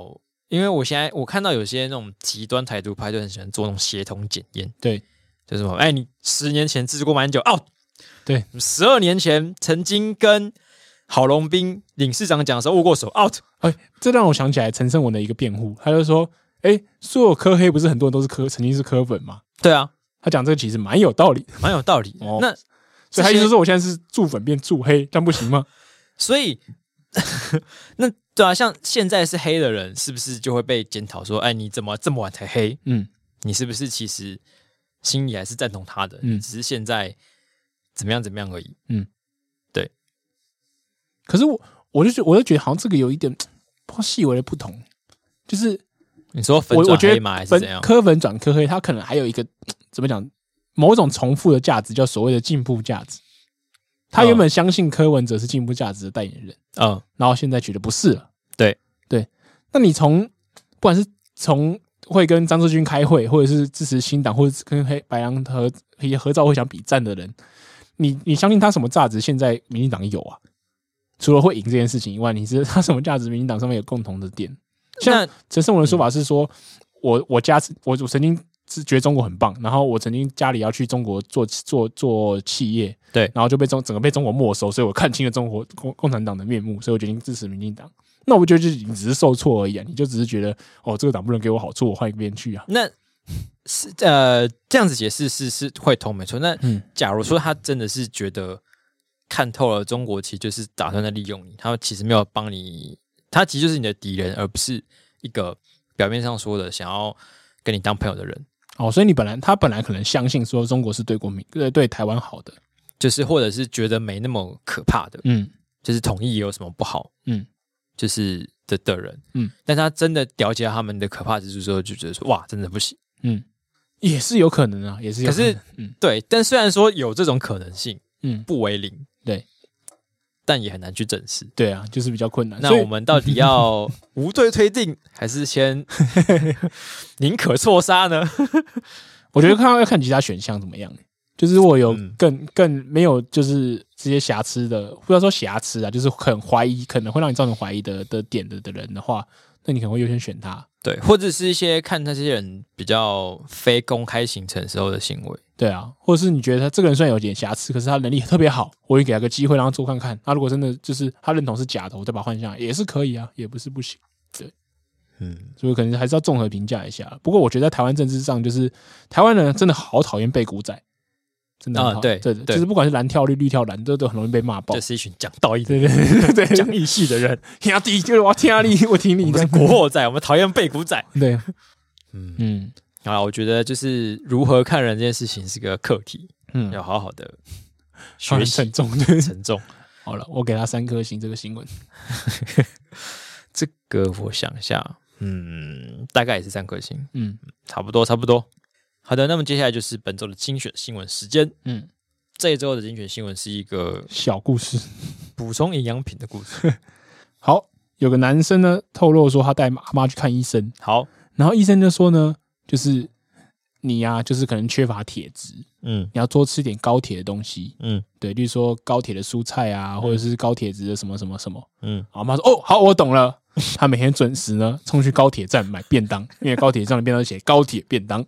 因为我看到有些那种极端台独派就很喜欢做那种协同检验， 对， 就是什么，哎，你10年前治过马英九，out， 对 ，12年前曾经跟郝龙斌领事长讲的时候握过手 ，out， 这让我想起来陈胜文的一个辩护，他就说，所有科黑不是很多人都是曾经是科粉吗？ 对啊， 他讲这个其实蛮有道理， 蛮有道理。那所以他意思说我现在是助粉变助黑，这样不行吗？ 所以那对啊，像现在是黑的人，是不是就会被检讨说，哎，你怎么这么晚才黑？你是不是其实心里还是赞同他的？只是现在怎么样而已。对。 可是我就觉得好像这个有一点不知道细微的不同，就是你说粉转黑吗？还是怎样？ 科粉转科黑，它可能还有一个怎么讲，某种重复的价值，叫所谓的进步价值。他原本相信柯文哲是进步价值的代言人，然后现在觉得不是了。对，那你不管是从会跟张志军开会，或者是支持新党，或者是跟白狼合照会想比战的人，你相信他什么价值？现在民进党有啊，除了会赢这件事情以外，你知道他什么价值？民进党上面有共同的点。像陈胜文的说法是说，我曾经是觉得中国很棒，然后我曾经家里要去中国做企业，对，然后就整个被中国没收，所以我看清了中国共产党的面目，所以我决定支持民进党。那我觉得就是你只是受挫而已啊，你就只是觉得这个党不能给我好处，我换一边去啊。 那是这样子解释是会通没错。那假如说他真的是觉得看透了中国，其实就是打算在利用你，他其实没有帮你，他其实就是你的敌人，而不是一个表面上说的想要跟你当朋友的人。 所以他本来可能相信说中国是对台湾好的， 就是或者是觉得没那么可怕的，就是统一有什么不好，就是的人，但他真的了解他们的可怕之处之后，就觉得说哇，真的不行， 也是有可能啊，也是有可能。可是，对，但虽然说有这种可能性，不为零， 对， 但也很难去证实。 对啊，就是比较困难。 那我们到底要无罪推定，还是先宁可错杀呢？ 我觉得要看其他选项怎么样。就是我有更没有就是这些瑕疵的，不要说瑕疵啊，就是很怀疑，可能会让你造成怀疑的点的人的话，那你可能会优先选他。 对，或者是一些看那些人比较非公开行程时候的行为。 对啊，或者是你觉得他这个人虽然有点瑕疵，可是他能力特别好，我会给他个机会让他做看看。他如果真的就是他认同是假的，我再把他换下来也是可以啊，也不是不行。对，所以可能还是要综合评价一下。不过我觉得在台湾政治上，就是台湾人真的好讨厌背骨仔。真的对，就是不管是蓝跳绿、绿跳蓝，都很容易被骂爆。 就是一群讲道义的对讲义气的人。 兄弟，就是我听你，我听你。 我们是国货仔，我们讨厌背骨仔。 对， 好啦，我觉得就是如何看人这件事情是个课题，要好好的学习。 沉重， 沉重。 好了，我给他3颗星。这个新闻， 这个我想一下，大概也是3颗星。差不多。好的，那么接下来就是本周的精选新闻时间。这一周的精选新闻是一个小故事， 补充营养品的故事。 好，有个男生呢透露说他带阿妈去看医生。 好， 然后医生就说呢，就是你啊，就是可能缺乏铁质，你要多吃点高铁的东西，对，例如说高铁的蔬菜啊，或者是高铁质的什么什么什么，阿妈说好，我懂了。他每天准时呢冲去高铁站买便当，因为高铁站的便当写高铁便当。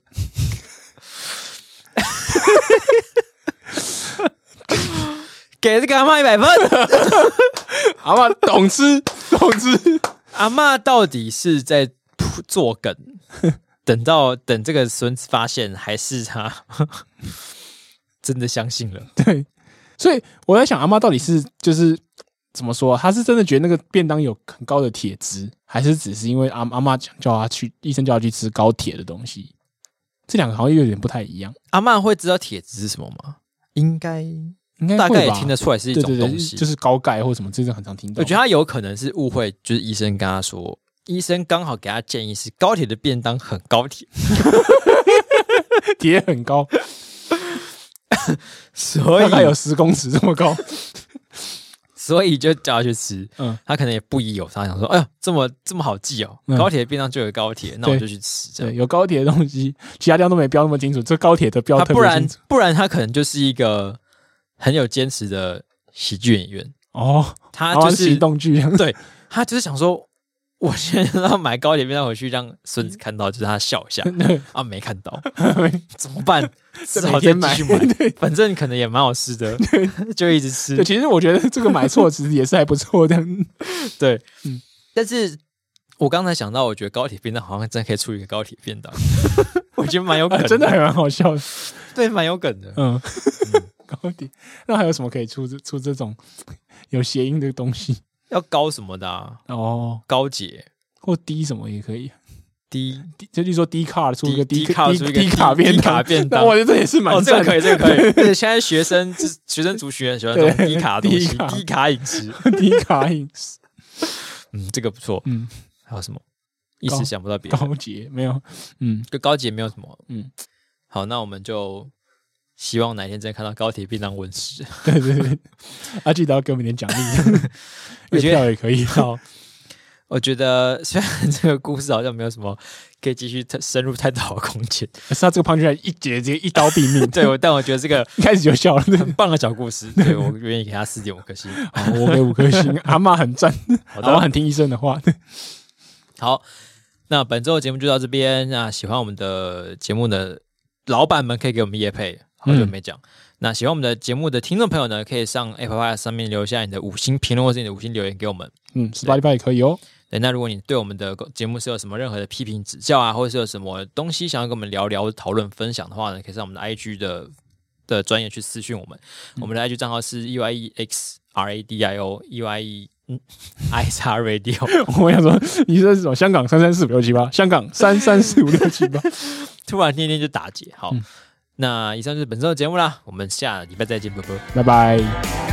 给这个阿嬷100分。 阿嬷懂吃。 阿嬷到底是在做梗，等这个孙子发现，还是他真的相信了？ 对，所以我在想，阿嬷到底是就是怎么说？他是真的觉得那个便当有很高的铁质，还是只是因为阿嬷医生叫他去吃高铁的东西？这两个好像有点不太一样。 阿嬷会知道铁质是什么吗？应该大概也听得出来是一种东西， 就是高钙或什么，这种很常听到。 我觉得他有可能是误会，就是医生跟他说，医生刚好给他建议是高铁的便当很高铁， 铁很高， 所以大概有10公尺这么高。 所以就叫他去吃，他可能也不疑有他，想说，哎呦，这么好记哦，高铁的便当就有高铁，那我就去吃。这样对，有高铁的东西，其他地方都没标那么清楚，这高铁的标特别清楚。 不然他可能就是一个很有坚持的喜剧演员哦， 他就是行动剧， 对他就是想说， 我现在要买高铁便当回去，让孙子看到，就是他笑一下啊，没看到怎么办？只好再继续买，反正可能也蛮好吃的，就一直吃。 对，其实我觉得这个买错其实也是还不错的。 对，但是我刚才想到，我觉得高铁便当好像真的可以出一个高铁便当，我觉得蛮有梗的， 真的还蛮好笑的， 对，蛮有梗的。 高铁，那还有什么可以出这种有谐音的东西？ 要高什么的啊？ 哦， 高捷或低什么也可以。 低， 就是说低卡出一个低卡便当， 我觉得这也是蛮这个可以，这个可以。而且现在学生族群很喜欢这种低卡的东西，低卡饮食， 低卡饮食。 这个不错。还有什么？一时想不到别的。 高捷没有， 就高捷没有什么。好，那我们就希望哪天真的看到高铁便当问世。 对，记得要给我们点奖励，月票也可以。 好。我觉得虽然这个故事好像没有什么可以继续深入探讨的空间， 可是他这个胖橘直接一刀毙命。 对，但我觉得这个一开始就笑了， 很棒的小故事，对，我愿意给他4.5颗星。 好，我给5颗星。阿嬷很赞，阿嬷很听医生的话。 好，那本周的节目就到这边。那喜欢我们的节目的老板们可以给我们业配，好久没讲。那喜欢我们的节目的听众朋友呢，可以上 Apple Podcast 上面留下你的5星评论或是你的5星留言给我们。 Spotify 也可以哦。 对，那如果你对我们的节目是有什么任何的批评指教啊，或者是有什么东西想要跟我们聊聊、讨论、分享的话呢，可以上我们的 IG 的专页去私讯我们。我们的 IG 账号是 EYEXRADIO EYEIXRADIO。 我想说，你这是什么？香港3345678，香港3345678， 突然天天就打结。好，那以上就是本周的节目啦，我们下礼拜再见，拜拜。 拜拜。